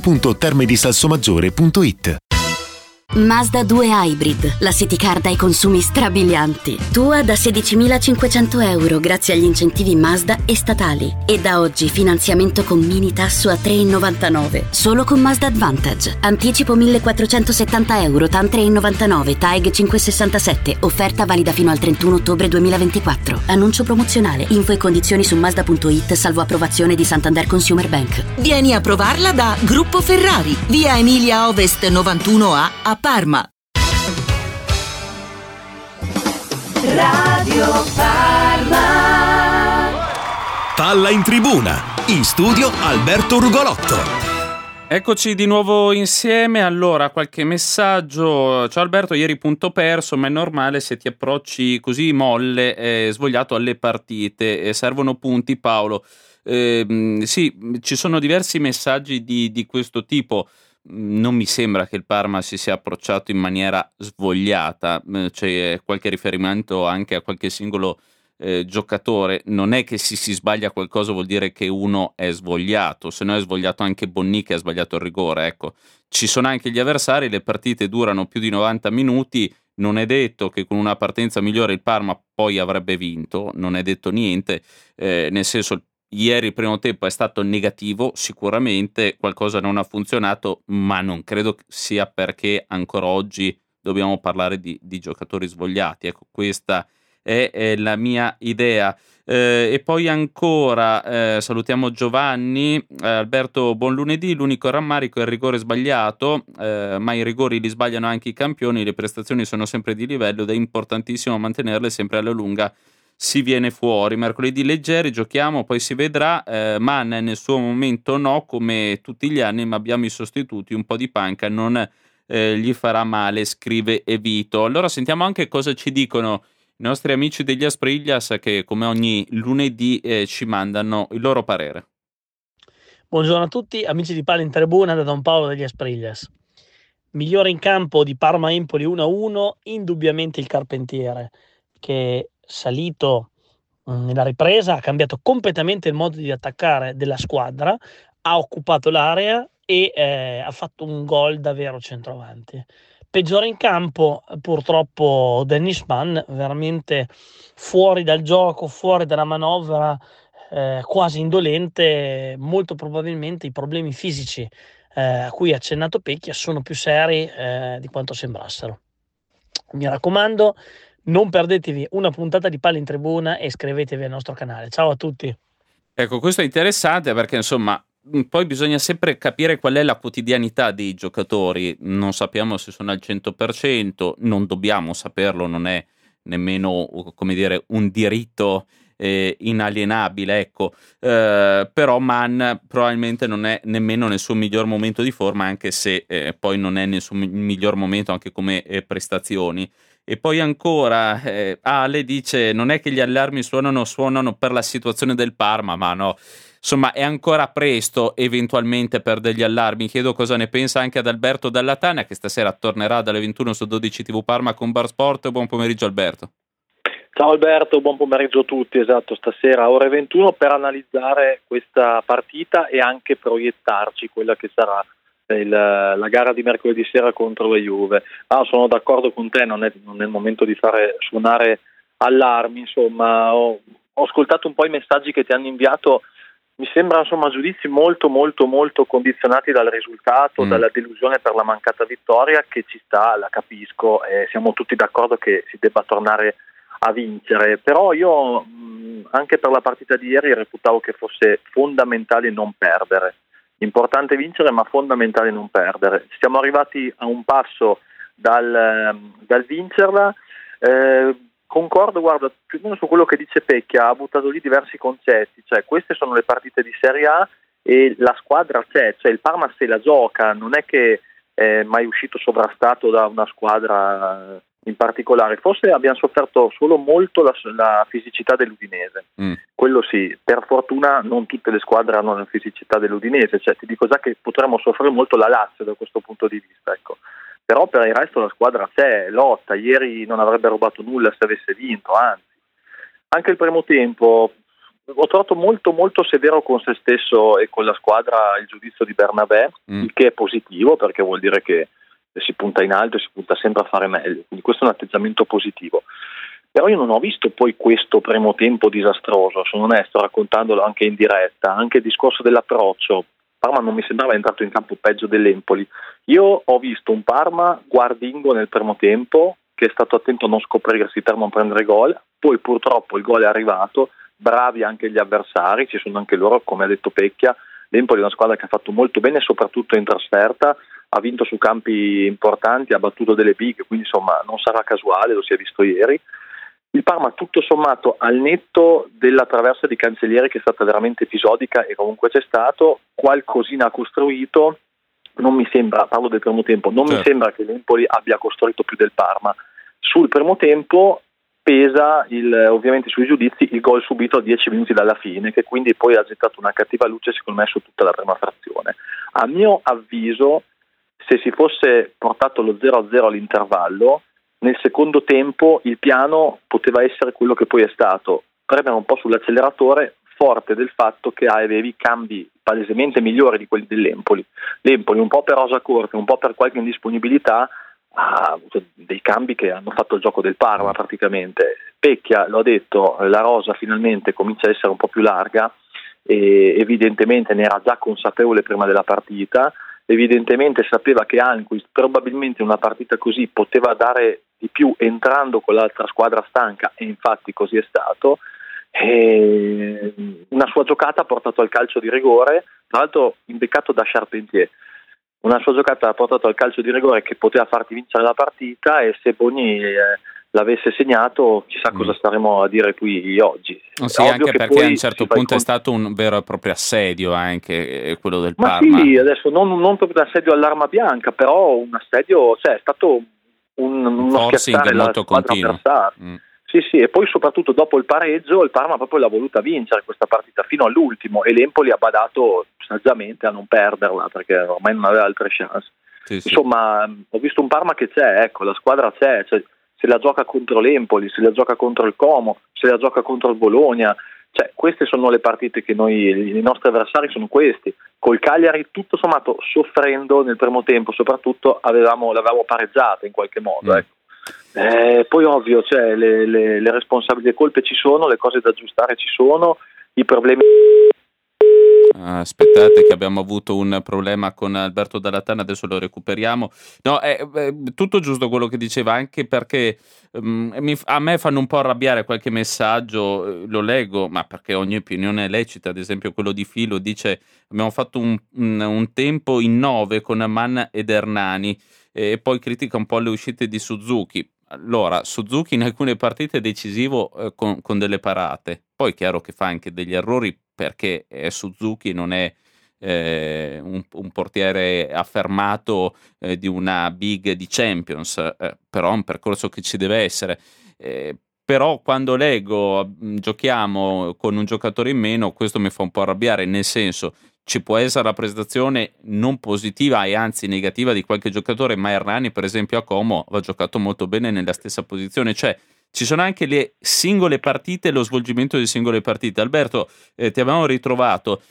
www.termedisalsomaggiore.it. Mazda 2 Hybrid, la city car dai consumi strabilianti. Tua da 16.500 euro grazie agli incentivi Mazda e statali. E da oggi finanziamento con mini tasso a 3,99. Solo con Mazda Advantage. Anticipo 1.470 euro, TAN 3,99, TAEG 5,67. Offerta valida fino al 31 ottobre 2024. Annuncio promozionale. Info e condizioni su Mazda.it salvo approvazione di Santander Consumer Bank. Vieni a provarla da Gruppo Ferrari, via Emilia Ovest 91A a Parma. Radio Parma. Palla in tribuna. In studio Alberto Rugolotto. Eccoci di nuovo insieme. Allora, qualche messaggio. Ciao Alberto, ieri punto perso, ma è normale se ti approcci così molle, svogliato alle partite. Servono punti, Paolo. Sì, ci sono diversi messaggi di questo tipo. Non mi sembra che il Parma si sia approcciato in maniera svogliata, c'è qualche riferimento anche a qualche singolo giocatore. Non è che se si sbaglia qualcosa vuol dire che uno è svogliato, se no è svogliato anche Bonni che ha sbagliato il rigore. Ecco, ci sono anche gli avversari, le partite durano più di 90 minuti, non è detto che con una partenza migliore il Parma poi avrebbe vinto, non è detto niente, nel senso, ieri il primo tempo è stato negativo, sicuramente qualcosa non ha funzionato, ma non credo sia perché ancora oggi dobbiamo parlare di giocatori svogliati. Ecco, questa è la mia idea. E poi ancora salutiamo Giovanni, Alberto, buon lunedì. L'unico rammarico è il rigore sbagliato, ma i rigori li sbagliano anche i campioni, le prestazioni sono sempre di livello ed è importantissimo mantenerle, sempre alla lunga si viene fuori. Mercoledì leggeri, giochiamo, poi si vedrà. Man nel suo momento no, come tutti gli anni, ma abbiamo i sostituti, un po' di panca non gli farà male, scrive Evito. Allora sentiamo anche cosa ci dicono i nostri amici degli Aspriglias, che come ogni lunedì ci mandano il loro parere. Buongiorno a tutti, amici di Palla in Tribuna, da Don Paolo degli Aspriglias. Migliore in campo di Parma-Empoli 1-1, indubbiamente il Carpentiere, che salito nella ripresa ha cambiato completamente il modo di attaccare della squadra, ha occupato l'area e ha fatto un gol davvero centravanti. Peggiore in campo purtroppo Dennis Mann, veramente fuori dal gioco, fuori dalla manovra, quasi indolente. Molto probabilmente i problemi fisici a cui ha accennato Pecchia sono più seri di quanto sembrassero. Mi raccomando, non perdetevi una puntata di Palla in Tribuna e iscrivetevi al nostro canale. Ciao a tutti. Ecco, questo è interessante perché insomma poi bisogna sempre capire qual è la quotidianità dei giocatori. Non sappiamo se sono al 100%, non dobbiamo saperlo, non è nemmeno, come dire, un diritto inalienabile, ecco. Però Mann probabilmente non è nemmeno nel suo miglior momento di forma, anche se poi non è nel suo miglior momento anche come prestazioni. E poi ancora Ale dice: non è che gli allarmi suonano per la situazione del Parma, ma no, insomma è ancora presto eventualmente per degli allarmi. Chiedo cosa ne pensa anche ad Alberto Dallatana, che stasera tornerà dalle 21 su 12 TV Parma con Bar Sport. Buon pomeriggio Alberto. Ciao Alberto, buon pomeriggio a tutti. Esatto, stasera ore 21 per analizzare questa partita e anche proiettarci quella che sarà la gara di mercoledì sera contro la Juve. Sono d'accordo con te, non è il momento di fare suonare allarmi, insomma. Ho ascoltato un po' i messaggi che ti hanno inviato, mi sembrano insomma giudizi molto molto molto condizionati dal risultato, dalla delusione per la mancata vittoria, che ci sta, la capisco, siamo tutti d'accordo che si debba tornare a vincere, però io anche per la partita di ieri reputavo che fosse fondamentale non perdere. Importante vincere, ma fondamentale non perdere. Siamo arrivati a un passo dal vincerla. Concordo, guarda, più o meno su quello che dice Pecchia, ha buttato lì diversi concetti, cioè queste sono le partite di Serie A e la squadra c'è, cioè il Parma se la gioca, non è che è mai uscito sovrastato da una squadra in particolare. Forse abbiamo sofferto solo molto la fisicità dell'Udinese, quello sì, per fortuna non tutte le squadre hanno la fisicità dell'Udinese, cioè ti dico già che potremmo soffrire molto la Lazio da questo punto di vista, ecco. Però per il resto la squadra c'è, lotta, ieri non avrebbe rubato nulla se avesse vinto, anzi. Anche il primo tempo ho trovato molto molto severo con se stesso e con la squadra il giudizio di Bernabé, il che è positivo perché vuol dire che si punta in alto e si punta sempre a fare meglio, quindi questo è un atteggiamento positivo. Però io non ho visto poi questo primo tempo disastroso, sono onesto, raccontandolo anche in diretta, anche il discorso dell'approccio. Parma non mi sembrava entrato in campo peggio dell'Empoli. Io ho visto un Parma guardingo nel primo tempo, che è stato attento a non scoprirsi per non prendere gol, poi purtroppo il gol è arrivato, bravi anche gli avversari, ci sono anche loro, come ha detto Pecchia. L'Empoli è una squadra che ha fatto molto bene, soprattutto in trasferta, ha vinto su campi importanti, ha battuto delle big, quindi insomma non sarà casuale, lo si è visto ieri. Il Parma tutto sommato, al netto della traversa di Cancellieri che è stata veramente episodica e comunque c'è stato, qualcosina ha costruito, non mi sembra, parlo del primo tempo, non mi sembra che l'Empoli abbia costruito più del Parma. Sul primo tempo pesa ovviamente sui giudizi il gol subito a 10 minuti dalla fine, che quindi poi ha gettato una cattiva luce secondo me su tutta la prima frazione. A mio avviso, se si fosse portato lo 0-0 all'intervallo, nel secondo tempo il piano poteva essere quello che poi è stato, premere un po' sull'acceleratore, forte del fatto che avevi cambi palesemente migliori di quelli dell'Empoli. L'Empoli un po' per rosa corta, un po' per qualche indisponibilità, ha avuto dei cambi che hanno fatto il gioco del Parma praticamente. Pecchia l'ho detto, la rosa finalmente comincia a essere un po' più larga e evidentemente ne era già consapevole prima della partita, evidentemente sapeva che Almqvist probabilmente una partita così poteva dare di più entrando con l'altra squadra stanca e infatti così è stato. E una sua giocata ha portato al calcio di rigore, tra l'altro imbeccato da Charpentier. Una sua giocata ha portato al calcio di rigore che poteva farti vincere la partita, e se Boni l'avesse segnato, chissà cosa staremo a dire qui oggi. Sì, anche perché a un certo punto è stato un vero e proprio assedio anche quello del Parma. Sì, adesso non proprio un assedio all'arma bianca, però un assedio, cioè è stato uno schiacciare la squadra avversaria. Sì, e poi soprattutto dopo il pareggio il Parma proprio l'ha voluta vincere questa partita fino all'ultimo, e l'Empoli ha badato saggiamente a non perderla perché ormai non aveva altre chance. Insomma, ho visto un Parma che c'è, ecco, la squadra c'è, cioè, se la gioca contro l'Empoli, se la gioca contro il Como, se la gioca contro il Bologna, cioè queste sono le partite che i nostri avversari sono questi. Col Cagliari tutto sommato soffrendo nel primo tempo, soprattutto l'avevamo pareggiata in qualche modo, ecco. Poi ovvio, cioè, le responsabili, le colpe ci sono, le cose da aggiustare ci sono, i problemi. Aspettate che abbiamo avuto un problema con Alberto Dalla Tana, adesso lo recuperiamo. No, è tutto giusto quello che diceva, anche perché a me fanno un po' arrabbiare qualche messaggio, lo leggo, ma perché ogni opinione è lecita. Ad esempio quello di Filo dice: abbiamo fatto un tempo in 9 con Mann ed Hernani, e poi critica un po' le uscite di Suzuki. Allora, Suzuki in alcune partite è decisivo con delle parate, poi è chiaro che fa anche degli errori perché Suzuki non è un portiere affermato di una big di Champions, però è un percorso che ci deve essere. Però quando leggo giochiamo con un giocatore in meno, questo mi fa un po' arrabbiare, nel senso, ci può essere la prestazione non positiva e anzi negativa di qualche giocatore, ma Hernani per esempio a Como va giocato molto bene nella stessa posizione, cioè ci sono anche le singole partite e lo svolgimento di singole partite. Alberto, ti abbiamo ritrovato.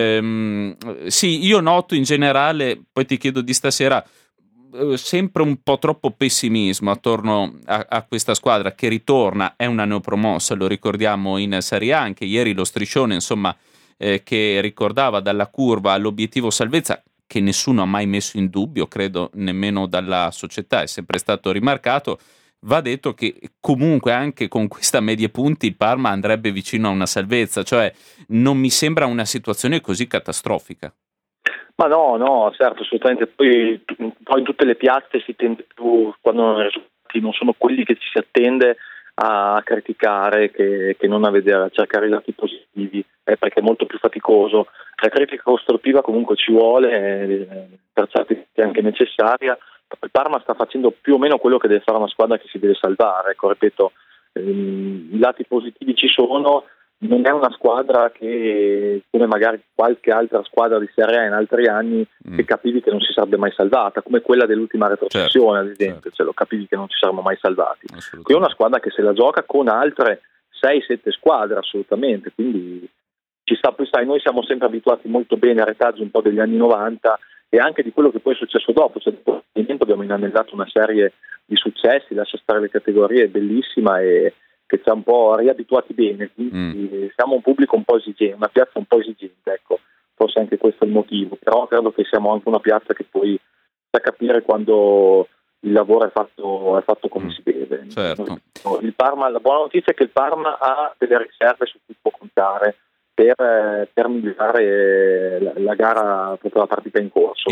Sì, io noto in generale, poi ti chiedo di stasera, sempre un po' troppo pessimismo attorno a questa squadra che ritorna, è una neopromossa, lo ricordiamo in Serie A, anche ieri lo striscione, insomma, che ricordava dalla curva all'obiettivo salvezza, che nessuno ha mai messo in dubbio, credo nemmeno dalla società, è sempre stato rimarcato. Va detto che comunque anche con questa media punti il Parma andrebbe vicino a una salvezza, cioè non mi sembra una situazione così catastrofica. Ma no, certo, assolutamente. Poi in tutte le piazze si tende più, quando i risultati non sono quelli che ci si attende, a criticare che non a vedere, a cercare i lati positivi, perché è molto più faticoso. La critica costruttiva comunque ci vuole, per certi è anche necessaria. Il Parma sta facendo più o meno quello che deve fare una squadra che si deve salvare, ecco, ripeto, i lati positivi ci sono. Non è una squadra che, come magari qualche altra squadra di Serie A in altri anni, che capivi che non si sarebbe mai salvata, come quella dell'ultima retrocessione, ad esempio, cioè, lo capivi che non ci saremmo mai salvati. Qui è una squadra che se la gioca con altre 6-7 squadre, assolutamente, quindi ci sta. Poi sai, noi siamo sempre abituati molto bene a retaggi un po' degli anni 90 e anche di quello che poi è successo dopo, cioè dopo abbiamo inanellato una serie di successi, lascia stare le categorie, è bellissima e che ci ha un po' riabituati bene, quindi siamo un pubblico un po' esigente, una piazza un po' esigente, ecco, forse anche questo è il motivo, però credo che siamo anche una piazza che poi sa capire quando il lavoro è fatto come si deve. Certo. Il Parma, la buona notizia è che il Parma ha delle riserve su cui può contare per migliorare la gara, proprio la partita in corso.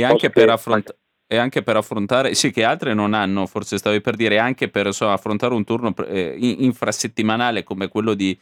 E anche per affrontare, sì, che altre non hanno, forse stavi per dire, anche per affrontare un turno infrasettimanale come quello di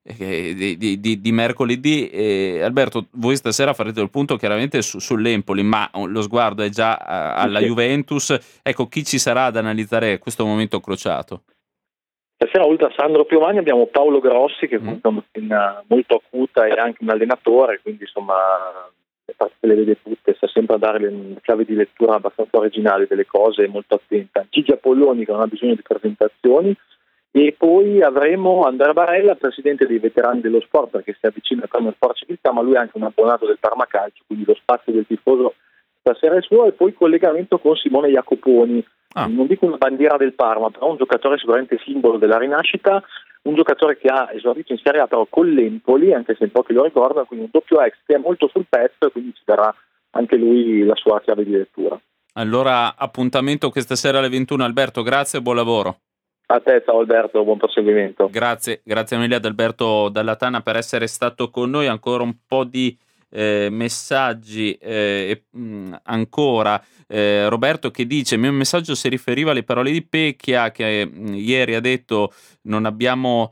mercoledì. Alberto, voi stasera farete il punto chiaramente sull'Empoli, ma lo sguardo è già alla Juventus. Ecco, chi ci sarà ad analizzare questo momento crociato? Stasera, oltre a Sandro Piovani, abbiamo Paolo Grossi, che è una molto acuta e anche un allenatore, quindi insomma le partite le vede tutte, sa sempre a dare le chiavi di lettura abbastanza originali delle cose, è molto attenta. Gigi Apolloni, che non ha bisogno di presentazioni, e poi avremo Andrea Barella, presidente dei veterani dello sport, perché si avvicina al Parma Sport Civiltà, ma lui è anche un abbonato del Parma Calcio, quindi lo spazio del tifoso stasera è suo, e poi collegamento con Simone Jacoponi, non dico una bandiera del Parma, però un giocatore sicuramente simbolo della rinascita, un giocatore che ha esordito in Serie A però con l'Empoli, anche se in pochi lo ricordano, quindi un doppio ex che è molto sul pezzo, e quindi ci darà anche lui la sua chiave di lettura. Allora, appuntamento questa sera alle 21. Alberto, grazie e buon lavoro. A te, ciao Alberto, buon proseguimento. Grazie mille ad Alberto Dalla Tana per essere stato con noi. Ancora un po' di messaggi ancora. Roberto che dice: il mio messaggio si riferiva alle parole di Pecchia che ieri ha detto non abbiamo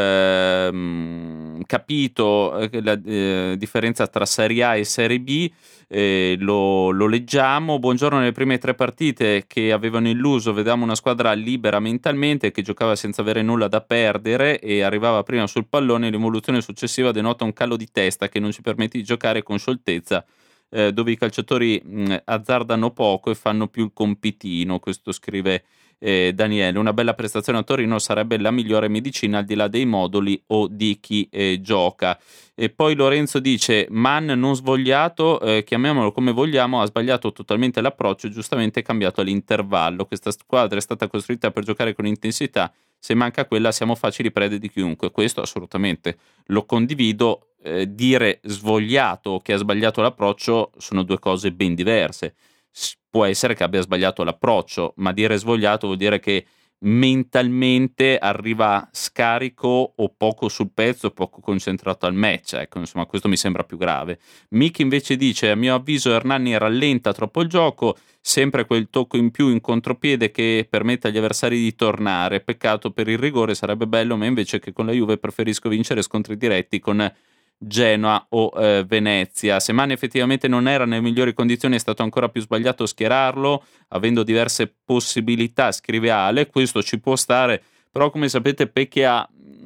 capito la differenza tra Serie A e Serie B. Lo leggiamo. Buongiorno, nelle prime 3 partite che avevano illuso vedevamo una squadra libera mentalmente che giocava senza avere nulla da perdere e arrivava prima sul pallone. L'evoluzione successiva denota un calo di testa che non ci permette di giocare con scioltezza, dove i calciatori azzardano poco e fanno più il compitino. Questo scrive Daniele. Una bella prestazione a Torino sarebbe la migliore medicina al di là dei moduli o di chi gioca. E poi Lorenzo dice: Man non svogliato, chiamiamolo come vogliamo, ha sbagliato totalmente l'approccio e giustamente cambiato all'intervallo. Questa squadra è stata costruita per giocare con intensità, se manca quella siamo facili prede di chiunque. Questo assolutamente lo condivido. Dire svogliato o che ha sbagliato l'approccio sono due cose ben diverse. Può essere che abbia sbagliato l'approccio, ma dire svogliato vuol dire che mentalmente arriva scarico o poco sul pezzo, poco concentrato al match. Ecco, insomma, questo mi sembra più grave. Mick invece dice: a mio avviso Hernani rallenta troppo il gioco, sempre quel tocco in più in contropiede che permette agli avversari di tornare. Peccato per il rigore, sarebbe bello, ma invece che con la Juve preferisco vincere scontri diretti con Genoa o Venezia. Se Man effettivamente non era nelle migliori condizioni è stato ancora più sbagliato schierarlo, avendo diverse possibilità, scrive Ale. Questo ci può stare, però come sapete Pecchia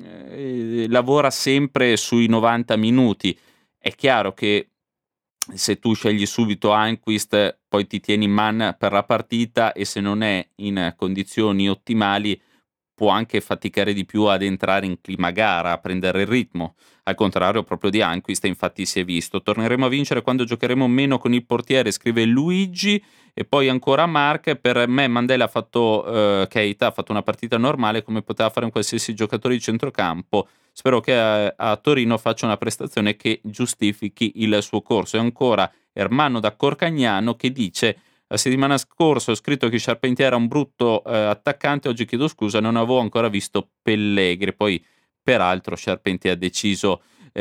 lavora sempre sui 90 minuti. È chiaro che se tu scegli subito Almqvist poi ti tieni Man per la partita e se non è in condizioni ottimali può anche faticare di più ad entrare in clima gara, a prendere il ritmo. Al contrario proprio di Almqvist, infatti si è visto. Torneremo a vincere quando giocheremo meno con il portiere, scrive Luigi. E poi ancora Mark: per me Mandela ha fatto Keita ha fatto una partita normale come poteva fare un qualsiasi giocatore di centrocampo. Spero che a Torino faccia una prestazione che giustifichi il suo corso. E ancora Ermanno da Corcagnano che dice: la settimana scorsa ho scritto che Charpentier era un brutto attaccante, oggi chiedo scusa, non avevo ancora visto Pellegrini. Poi peraltro Charpentier ha deciso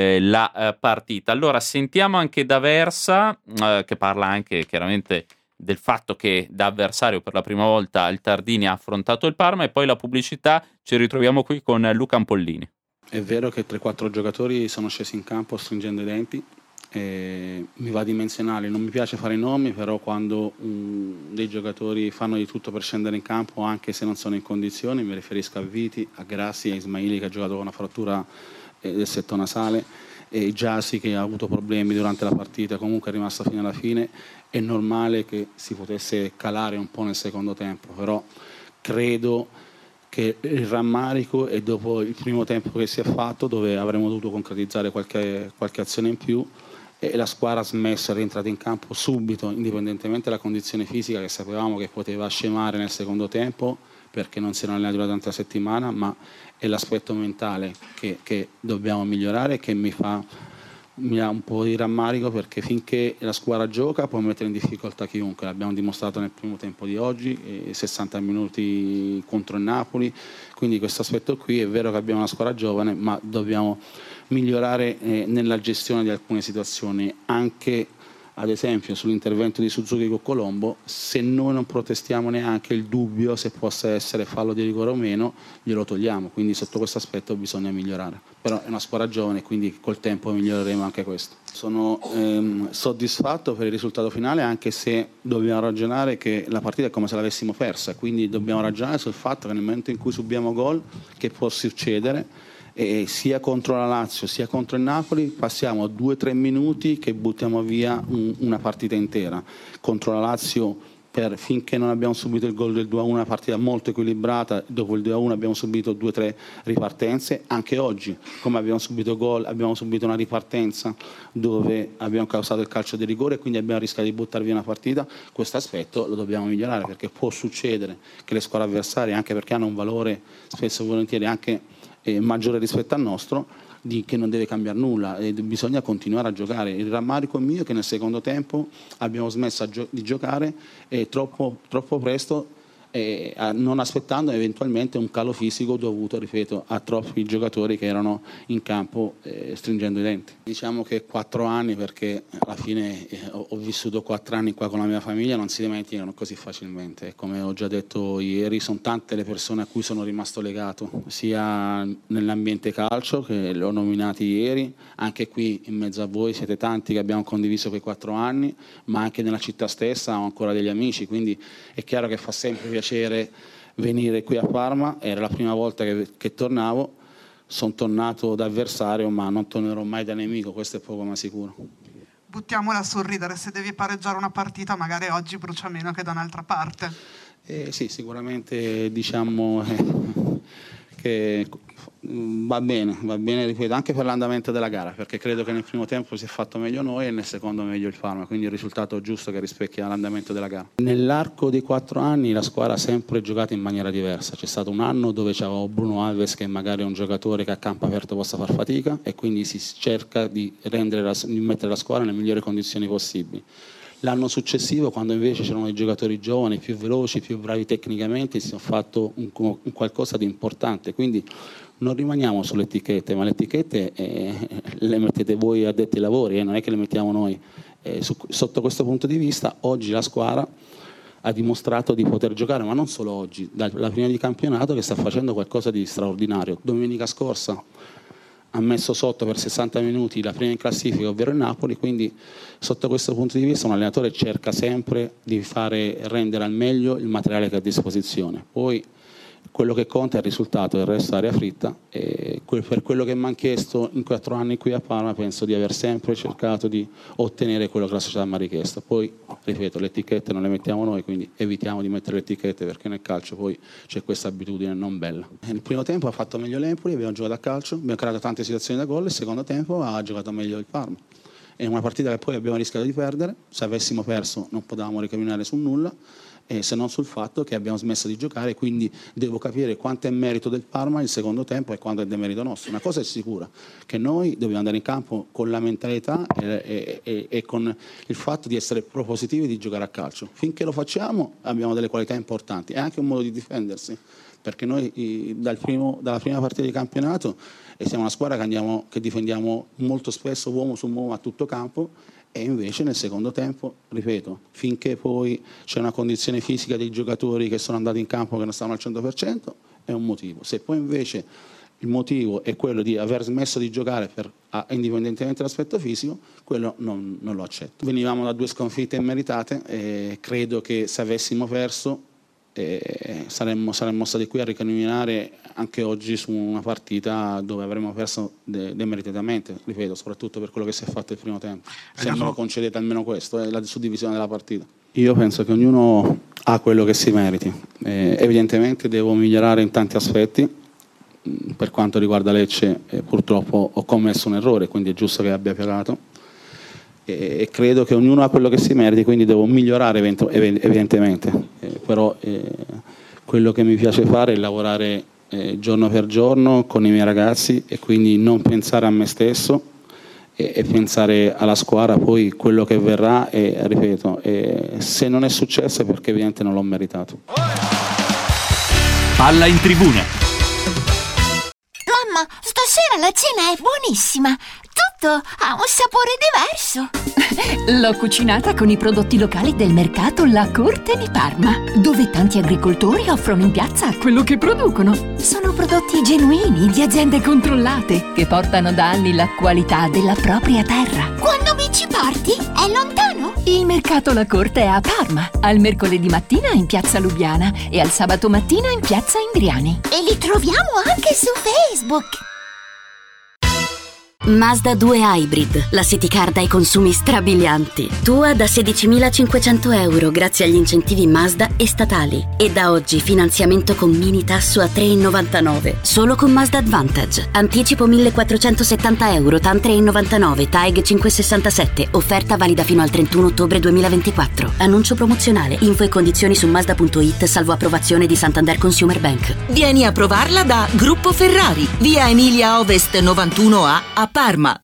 la partita. Allora sentiamo anche D'Aversa che parla anche chiaramente del fatto che da avversario per la prima volta il Tardini ha affrontato il Parma, e poi la pubblicità. Ci ritroviamo qui con Luca Ampollini. È vero che 3-4 giocatori sono scesi in campo stringendo i denti. Mi va di menzionare, non mi piace fare i nomi, però quando dei giocatori fanno di tutto per scendere in campo anche se non sono in condizioni, mi riferisco a Viti, a Grassi, a Ismaili che ha giocato con una frattura del setto nasale, e Giasi che ha avuto problemi durante la partita, comunque è rimasto fino alla fine. È normale che si potesse calare un po' nel secondo tempo, però credo che il rammarico è dopo il primo tempo che si è fatto, dove avremmo dovuto concretizzare qualche azione in più, e la squadra ha smesso, è rientrata in campo subito, indipendentemente dalla condizione fisica che sapevamo che poteva scemare nel secondo tempo perché non si erano allenati durante la settimana, ma è l'aspetto mentale che dobbiamo migliorare, che mi ha un po' di rammarico, perché finché la squadra gioca può mettere in difficoltà chiunque. L'abbiamo dimostrato nel primo tempo di oggi, 60 minuti contro il Napoli. Quindi questo aspetto qui, è vero che abbiamo una squadra giovane, ma dobbiamo migliorare nella gestione di alcune situazioni, anche ad esempio sull'intervento di Suzuki con Colombo. Se noi non protestiamo neanche il dubbio se possa essere fallo di rigore o meno, glielo togliamo. Quindi sotto questo aspetto bisogna migliorare, però è una squadra giovane, quindi col tempo miglioreremo anche questo. Sono soddisfatto per il risultato finale, anche se dobbiamo ragionare che la partita è come se l'avessimo persa, quindi dobbiamo ragionare sul fatto che nel momento in cui subiamo gol, che può succedere, e sia contro la Lazio sia contro il Napoli, passiamo 2-3 minuti che buttiamo via una partita intera. Contro la Lazio, finché non abbiamo subito il gol del 2-1, una partita molto equilibrata, dopo il 2-1 abbiamo subito 2-3 ripartenze. Anche oggi, come abbiamo subito gol, abbiamo subito una ripartenza dove abbiamo causato il calcio di rigore, quindi abbiamo rischiato di buttare via una partita. Questo aspetto lo dobbiamo migliorare, perché può succedere che le squadre avversarie, anche perché hanno un valore spesso e volentieri anche maggiore rispetto al nostro, che non deve cambiare nulla e bisogna continuare a giocare. Il rammarico mio è che nel secondo tempo abbiamo smesso di giocare e troppo presto non aspettando eventualmente un calo fisico dovuto, ripeto, a troppi giocatori che erano in campo stringendo i denti. Diciamo che 4 anni, perché alla fine ho vissuto 4 anni qua con la mia famiglia, non si dimenticano così facilmente. Come ho già detto ieri, sono tante le persone a cui sono rimasto legato, sia nell'ambiente calcio, che li ho nominati ieri, anche qui in mezzo a voi siete tanti che abbiamo condiviso quei 4 anni, ma anche nella città stessa ho ancora degli amici, quindi è chiaro che fa sempre piacere venire qui a Parma. Era la prima volta che tornavo, sono tornato da avversario, ma non tornerò mai da nemico, questo è poco ma sicuro. Buttiamola a sorridere, se devi pareggiare una partita magari oggi brucia meno che da un'altra parte. Sì, sicuramente diciamo che va bene, ripeto, anche per l'andamento della gara, perché credo che nel primo tempo si è fatto meglio noi e nel secondo meglio il Parma, quindi il risultato giusto che rispecchia l'andamento della gara. Nell'arco dei 4 anni la squadra ha sempre giocato in maniera diversa. C'è stato un anno dove c'avevo Bruno Alves, che magari è un giocatore che a campo aperto possa far fatica, e quindi si cerca di mettere la squadra nelle migliori condizioni possibili. L'anno successivo, quando invece c'erano dei giocatori giovani, più veloci, più bravi tecnicamente, si è fatto un qualcosa di importante. Quindi non rimaniamo sulle etichette, ma le etichette le mettete voi addetti ai lavori, non è che le mettiamo noi. Sotto questo punto di vista, oggi la squadra ha dimostrato di poter giocare, ma non solo oggi, dalla prima di campionato, che sta facendo qualcosa di straordinario. Domenica scorsa ha messo sotto per 60 minuti la prima in classifica, ovvero il Napoli, quindi sotto questo punto di vista un allenatore cerca sempre di rendere al meglio il materiale che ha a disposizione. Poi quello che conta è il risultato, il resto è aria fritta, e per quello che mi hanno chiesto in 4 anni qui a Parma penso di aver sempre cercato di ottenere quello che la società mi ha richiesto. Poi, ripeto, le etichette non le mettiamo noi, quindi evitiamo di mettere le etichette, perché nel calcio poi c'è questa abitudine non bella. Nel primo tempo ha fatto meglio l'Empoli, abbiamo giocato a calcio, abbiamo creato tante situazioni da gol, nel secondo tempo ha giocato meglio il Parma. È una partita che poi abbiamo rischiato di perdere, se avessimo perso non potevamo ricamminare su nulla, se non sul fatto che abbiamo smesso di giocare, quindi devo capire quanto è merito del Parma il secondo tempo e quanto è demerito nostro. Una cosa è sicura, che noi dobbiamo andare in campo con la mentalità e con il fatto di essere propositivi di giocare a calcio. Finché lo facciamo abbiamo delle qualità importanti, è anche un modo di difendersi, perché noi dalla prima partita di campionato siamo una squadra che difendiamo molto spesso uomo su uomo a tutto campo, e invece nel secondo tempo, ripeto, finché poi c'è una condizione fisica dei giocatori che sono andati in campo che non stanno al 100%, è un motivo. Se poi invece il motivo è quello di aver smesso di giocare indipendentemente dall'aspetto fisico, quello non lo accetto. Venivamo da 2 sconfitte immeritate e credo che se avessimo perso saremmo stati qui a ricaminare anche oggi su una partita dove avremmo perso demeritatamente, ripeto, soprattutto per quello che si è fatto il primo tempo. Se me lo concedete almeno questo, è la suddivisione della partita. Io penso che ognuno ha quello che si meriti, evidentemente devo migliorare in tanti aspetti. Per quanto riguarda Lecce, purtroppo ho commesso un errore, quindi è giusto che abbia pagato, e credo che ognuno ha quello che si meriti, quindi devo migliorare evidentemente, però quello che mi piace fare è lavorare giorno per giorno con i miei ragazzi, e quindi non pensare a me stesso e pensare alla squadra. Poi quello che verrà, ripeto, se non è successo è perché evidentemente non l'ho meritato. Palla in tribuna. Mamma, stasera la cena è buonissima. Tutto ha un sapore diverso. L'ho cucinata con i prodotti locali del mercato La Corte di Parma, dove tanti agricoltori offrono in piazza quello che producono. Sono prodotti genuini di aziende controllate che portano da anni la qualità della propria terra. Quando mi ci porti? È lontano? Il mercato La Corte è a Parma, al mercoledì mattina in piazza Lubiana e al sabato mattina in piazza Indriani. E li troviamo anche su Facebook. Mazda 2 Hybrid, la city car dai consumi strabilianti. Tua da 16.500 euro grazie agli incentivi Mazda e statali. E da oggi finanziamento con mini tasso a 3,99. Solo con Mazda Advantage. Anticipo 1.470 euro, TAN 3,99, TAEG 5,67. Offerta valida fino al 31 ottobre 2024. Annuncio promozionale. Info e condizioni su Mazda.it, salvo approvazione di Santander Consumer Bank. Vieni a provarla da Gruppo Ferrari, via Emilia Ovest 91A a Parma.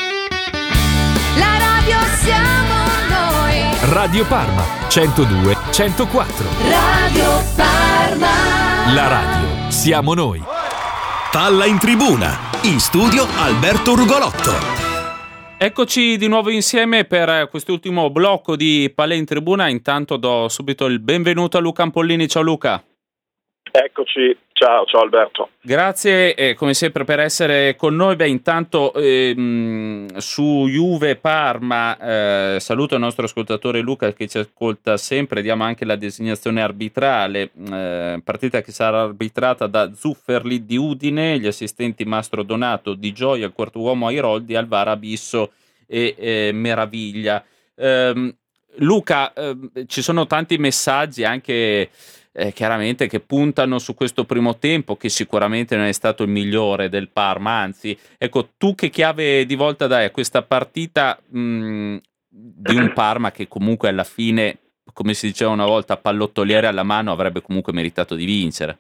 La radio siamo noi. Radio Parma 102,5. 104. Radio Parma. La radio siamo noi. Palla in tribuna. In studio Alberto Rugolotto. Eccoci di nuovo insieme per quest'ultimo blocco di Palla in Tribuna. Intanto do subito il benvenuto a Luca Ampollini. Ciao Luca. Eccoci, ciao Alberto. Grazie come sempre per essere con noi. Intanto su Juve Parma saluto il nostro ascoltatore Luca che ci ascolta sempre. Diamo anche la designazione arbitrale, partita che sarà arbitrata da Zufferli di Udine, gli assistenti Mastro Donato, Di Gioia, il quarto uomo Airoldi, Alvara Abisso e Meraviglia. Luca, ci sono tanti messaggi anche chiaramente che puntano su questo primo tempo che sicuramente non è stato il migliore del Parma, anzi, ecco, tu che chiave di volta dai a questa partita di un Parma che comunque alla fine, come si diceva una volta, pallottoliere alla mano, avrebbe comunque meritato di vincere?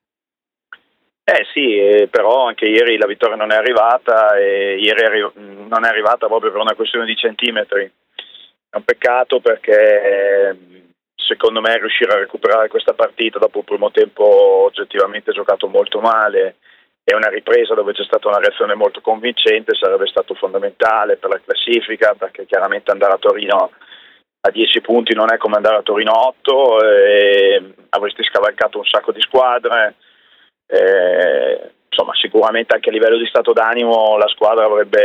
Sì, però anche ieri la vittoria non è arrivata e ieri non è arrivata proprio per una questione di centimetri. È un peccato perché secondo me riuscire a recuperare questa partita dopo un primo tempo oggettivamente giocato molto male e una ripresa dove c'è stata una reazione molto convincente sarebbe stato fondamentale per la classifica, perché chiaramente andare a Torino a 10 punti non è come andare a Torino a 8, e avresti scavalcato un sacco di squadre, insomma sicuramente anche a livello di stato d'animo la squadra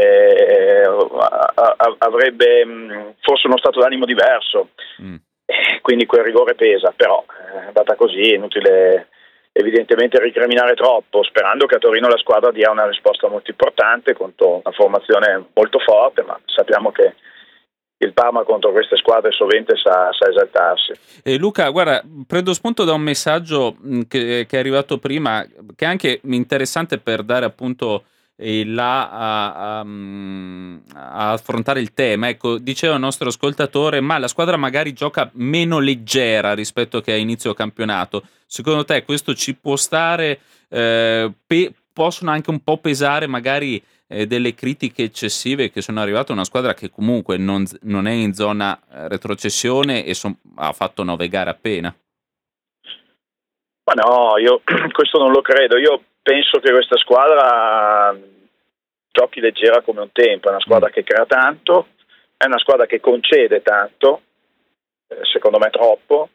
avrebbe forse uno stato d'animo diverso. Quindi quel rigore pesa, però è andata così, è inutile evidentemente ricriminare troppo, sperando che a Torino la squadra dia una risposta molto importante contro una formazione molto forte, ma sappiamo che il Parma contro queste squadre sovente sa esaltarsi. Luca, guarda, prendo spunto da un messaggio che è arrivato prima, che è anche interessante per dare appunto a affrontare il tema. Ecco, diceva il nostro ascoltatore, ma la squadra magari gioca meno leggera rispetto che a inizio campionato. Secondo te questo ci può stare? Possono anche un po' pesare magari delle critiche eccessive che sono arrivate a una squadra che comunque non è in zona retrocessione e ha fatto 9 gare appena? Ma no, io questo non lo credo. Io penso che questa squadra giochi leggera come un tempo, è una squadra che crea tanto, è una squadra che concede tanto, secondo me troppo,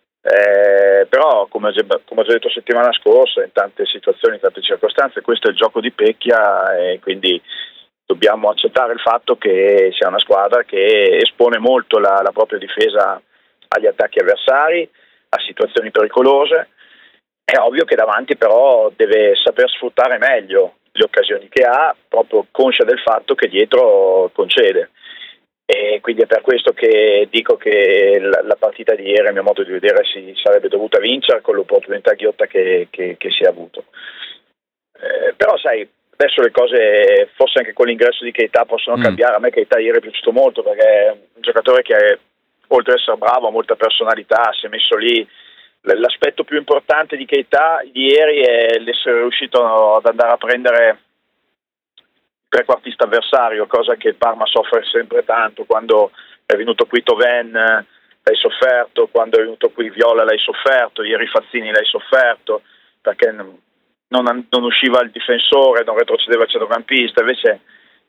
però come ho già detto settimana scorsa, in tante situazioni, in tante circostanze, questo è il gioco di Pecchia e quindi dobbiamo accettare il fatto che sia una squadra che espone molto la propria difesa agli attacchi avversari, a situazioni pericolose. È ovvio che davanti però deve saper sfruttare meglio le occasioni che ha, proprio conscia del fatto che dietro concede. E quindi è per questo che dico che la partita di ieri, a mio modo di vedere, si sarebbe dovuta vincere con l'opportunità ghiotta che si è avuto. Però sai, adesso le cose, forse anche con l'ingresso di Keita, possono cambiare. A me Keita ieri è piaciuto molto perché è un giocatore che, oltre ad essere bravo, ha molta personalità, si è messo lì. L'aspetto più importante di Keita di ieri è l'essere riuscito ad andare a prendere il trequartista avversario, cosa che il Parma soffre sempre tanto. Quando è venuto qui Toven l'hai sofferto, quando è venuto qui Viola l'hai sofferto, ieri Fazzini l'hai sofferto perché non usciva il difensore, non retrocedeva il centrocampista. Invece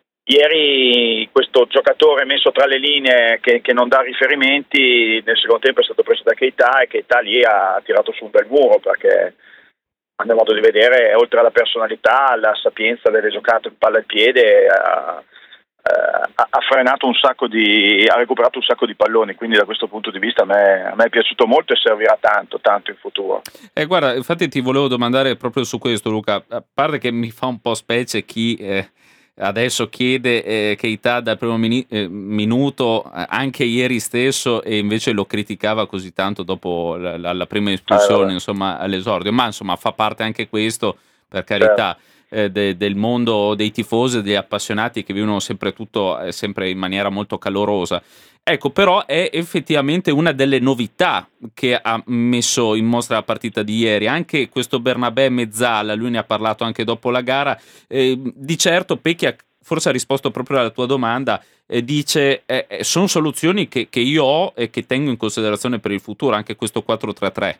ieri questo giocatore messo tra le linee che non dà riferimenti, nel secondo tempo è stato preso da Keita e Keita lì ha tirato su un bel muro, perché a mio modo di vedere, oltre alla personalità, alla sapienza delle giocate in palla al piede, ha frenato ha recuperato un sacco di palloni, quindi da questo punto di vista a me è piaciuto molto e servirà tanto in futuro. Guarda, infatti ti volevo domandare proprio su questo, Luca, a parte che mi fa un po' specie chi adesso chiede Keita dal primo minuto, anche ieri stesso, e invece lo criticava così tanto dopo la prima espulsione, insomma, all'esordio. Ma insomma fa parte anche questo, per carità, del mondo dei tifosi, degli appassionati che vivono sempre tutto sempre in maniera molto calorosa. Ecco, però è effettivamente una delle novità che ha messo in mostra la partita di ieri, anche questo Bernabé Mezzala, lui ne ha parlato anche dopo la gara. Di certo Pecchia forse ha risposto proprio alla tua domanda, dice sono soluzioni che io ho e che tengo in considerazione per il futuro, anche questo 4-3-3.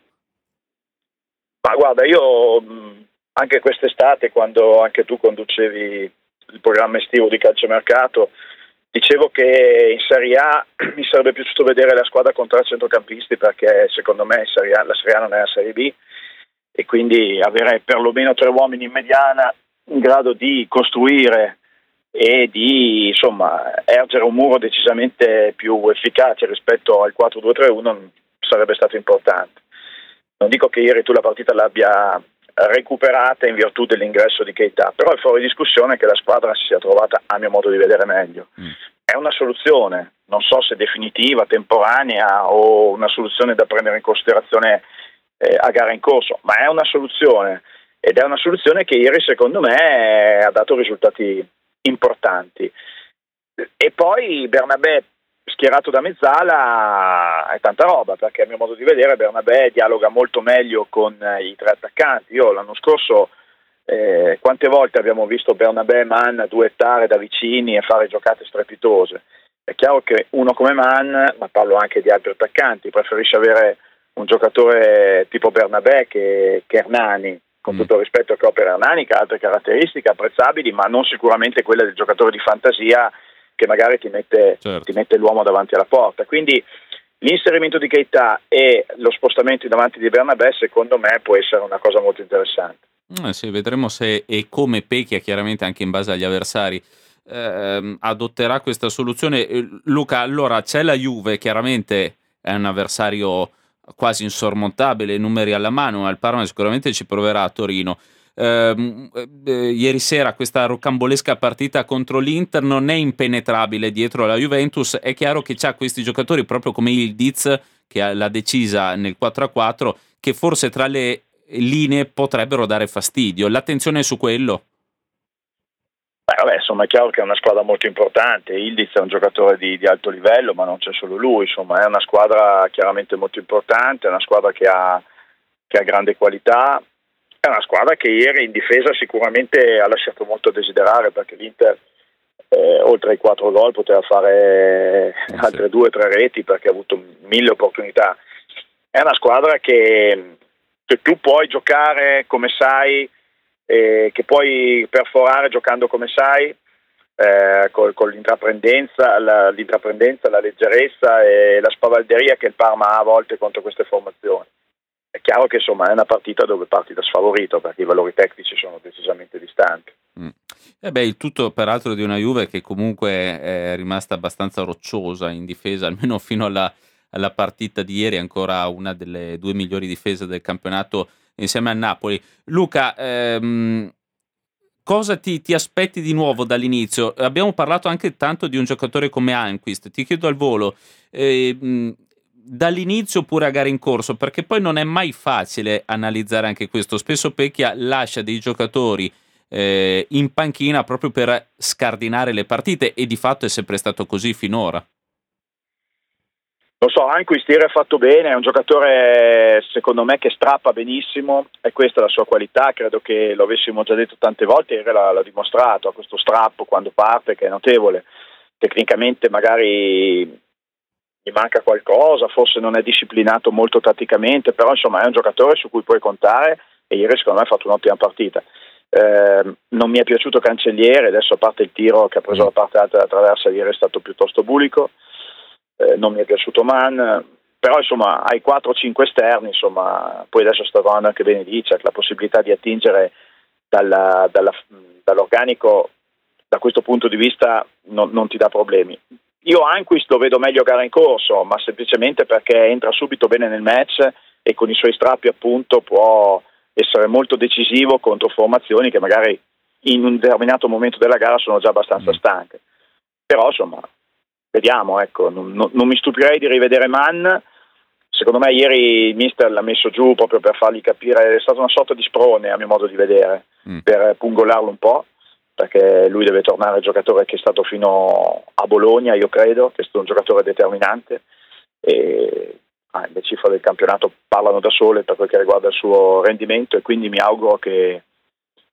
Ma guarda, io anche quest'estate, quando anche tu conducevi il programma estivo di calciomercato, dicevo che in Serie A mi sarebbe piaciuto vedere la squadra con 3 centrocampisti, perché secondo me la Serie A non è la Serie B, e quindi avere perlomeno 3 uomini in mediana in grado di costruire e di insomma ergere un muro decisamente più efficace rispetto al 4-2-3-1 sarebbe stato importante. Non dico che ieri tu la partita l'abbia recuperata in virtù dell'ingresso di Keita, però è fuori discussione che la squadra si sia trovata, a mio modo di vedere, meglio. È una soluzione, non so se definitiva, temporanea o una soluzione da prendere in considerazione a gara in corso, ma è una soluzione, ed è una soluzione che ieri secondo me ha dato risultati importanti. E poi Bernabé schierato da mezzala è tanta roba, perché a mio modo di vedere Bernabé dialoga molto meglio con i 3 attaccanti. Io l'anno scorso quante volte abbiamo visto Bernabé e Mann duettare da vicini e fare giocate strepitose. È chiaro che uno come Mann, ma parlo anche di altri attaccanti, preferisce avere un giocatore tipo Bernabé che Hernani, con tutto il rispetto che ho per Hernani, che ha altre caratteristiche apprezzabili, ma non sicuramente quelle del giocatore di fantasia che magari ti mette l'uomo davanti alla porta. Quindi l'inserimento di Keita e lo spostamento in avanti di Bernabé secondo me può essere una cosa molto interessante. Sì, vedremo se e come Pecchia, chiaramente anche in base agli avversari, adotterà questa soluzione. Luca, allora c'è la Juve, chiaramente è un avversario quasi insormontabile, numeri alla mano, al Parma sicuramente ci proverà a Torino. Ieri sera questa rocambolesca partita contro l'Inter non è impenetrabile dietro la Juventus. È chiaro che c'ha questi giocatori proprio come Ildiz, che l'ha decisa nel 4-4, che forse tra le linee potrebbero dare fastidio. L'attenzione è su quello? Vabbè, insomma è chiaro che è una squadra molto importante. Ildiz è un giocatore di alto livello, ma non c'è solo lui, insomma è una squadra chiaramente molto importante, è una squadra che ha grande qualità. È una squadra che ieri in difesa sicuramente ha lasciato molto a desiderare, perché l'Inter oltre ai 4 gol poteva fare altre 2 o 3 reti, perché ha avuto 1000 opportunità. È una squadra che tu puoi giocare come sai, che puoi perforare giocando come sai, con l'intraprendenza, la leggerezza e la spavalderia che il Parma ha a volte contro queste formazioni. È chiaro che insomma è una partita dove parti da sfavorito, perché i valori tecnici sono decisamente distanti. Il tutto peraltro di una Juve che comunque è rimasta abbastanza rocciosa in difesa, almeno fino alla partita di ieri, ancora una delle 2 migliori difese del campionato insieme al Napoli. Luca, cosa ti aspetti di nuovo dall'inizio? Abbiamo parlato anche tanto di un giocatore come Almqvist, ti chiedo al volo, dall'inizio oppure a gara in corso, perché poi non è mai facile analizzare anche questo. Spesso Pecchia lascia dei giocatori in panchina proprio per scardinare le partite, e di fatto è sempre stato così finora. Lo so, Almqvist ieri ha fatto bene, è un giocatore secondo me che strappa benissimo, e questa è la sua qualità. Credo che lo avessimo già detto tante volte, ieri l'ha dimostrato, ha questo strappo quando parte che è notevole. Tecnicamente magari gli manca qualcosa, forse non è disciplinato molto tatticamente, però insomma è un giocatore su cui puoi contare, e ieri secondo me ha fatto un'ottima partita. Non mi è piaciuto Cancelliere, adesso a parte il tiro che ha preso la parte alta della traversa, ieri è stato piuttosto bulico. Non mi è piaciuto Mann, però insomma ai 4-5 esterni, insomma poi adesso sta trovando anche Benedicek, la possibilità di attingere dall'organico da questo punto di vista non ti dà problemi. Io Almqvist lo vedo meglio a gara in corso, ma semplicemente perché entra subito bene nel match e con i suoi strappi appunto può essere molto decisivo contro formazioni che magari in un determinato momento della gara sono già abbastanza stanche. Però insomma vediamo, ecco, non mi stupirei di rivedere Mann. Secondo me ieri il mister l'ha messo giù proprio per fargli capire, è stata una sorta di sprone a mio modo di vedere, per pungolarlo un po', perché lui deve tornare al giocatore che è stato fino a Bologna, io credo, che è stato un giocatore determinante, e le cifre del campionato parlano da sole per quel che riguarda il suo rendimento, e quindi mi auguro che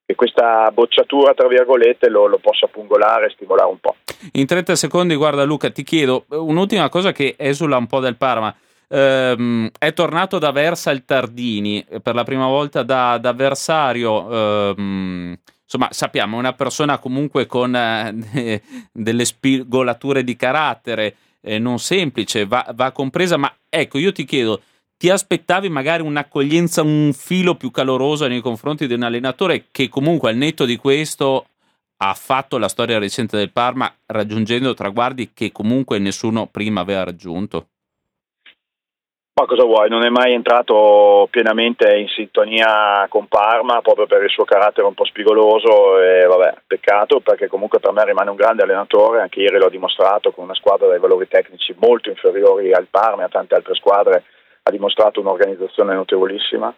questa bocciatura tra virgolette lo possa pungolare e stimolare un po'. In 30 secondi, guarda Luca, ti chiedo un'ultima cosa che esula un po' del Parma. È tornato da Versa il Tardini per la prima volta da avversario, insomma sappiamo è una persona comunque con delle spigolature di carattere, non semplice, va compresa, ma ecco, io ti chiedo, ti aspettavi magari un'accoglienza un filo più calorosa nei confronti di un allenatore che comunque al netto di questo ha fatto la storia recente del Parma raggiungendo traguardi che comunque nessuno prima aveva raggiunto? Ma cosa vuoi, non è mai entrato pienamente in sintonia con Parma proprio per il suo carattere un po' spigoloso e vabbè, peccato, perché comunque per me rimane un grande allenatore, anche ieri l'ho dimostrato con una squadra dai valori tecnici molto inferiori al Parma e a tante altre squadre, ha dimostrato un'organizzazione notevolissima.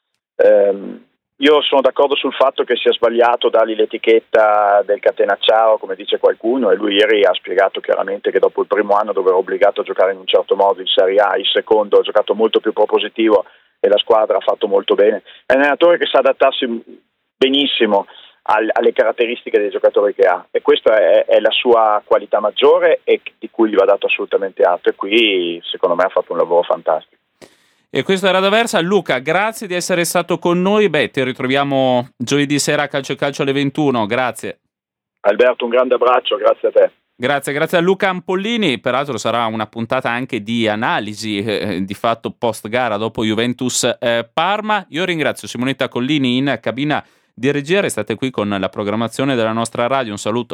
Io sono d'accordo sul fatto che sia sbagliato dargli l'etichetta del catenacciao, come dice qualcuno, e lui ieri ha spiegato chiaramente che dopo il primo anno dove era obbligato a giocare in un certo modo in Serie A, il secondo ha giocato molto più propositivo e la squadra ha fatto molto bene. È un allenatore che sa adattarsi benissimo alle caratteristiche dei giocatori che ha, e questa è la sua qualità maggiore e di cui gli va dato assolutamente atto, e qui secondo me ha fatto un lavoro fantastico. E questo era da Versa. Luca, grazie di essere stato con noi. Ti ritroviamo giovedì sera a Calcio e Calcio alle 21. Grazie. Alberto, un grande abbraccio, grazie a te. Grazie a Luca Ampollini. Peraltro sarà una puntata anche di analisi di fatto post gara dopo Juventus Parma. Io ringrazio Simonetta Collini in cabina di regia. Restate qui con la programmazione della nostra radio. Un saluto.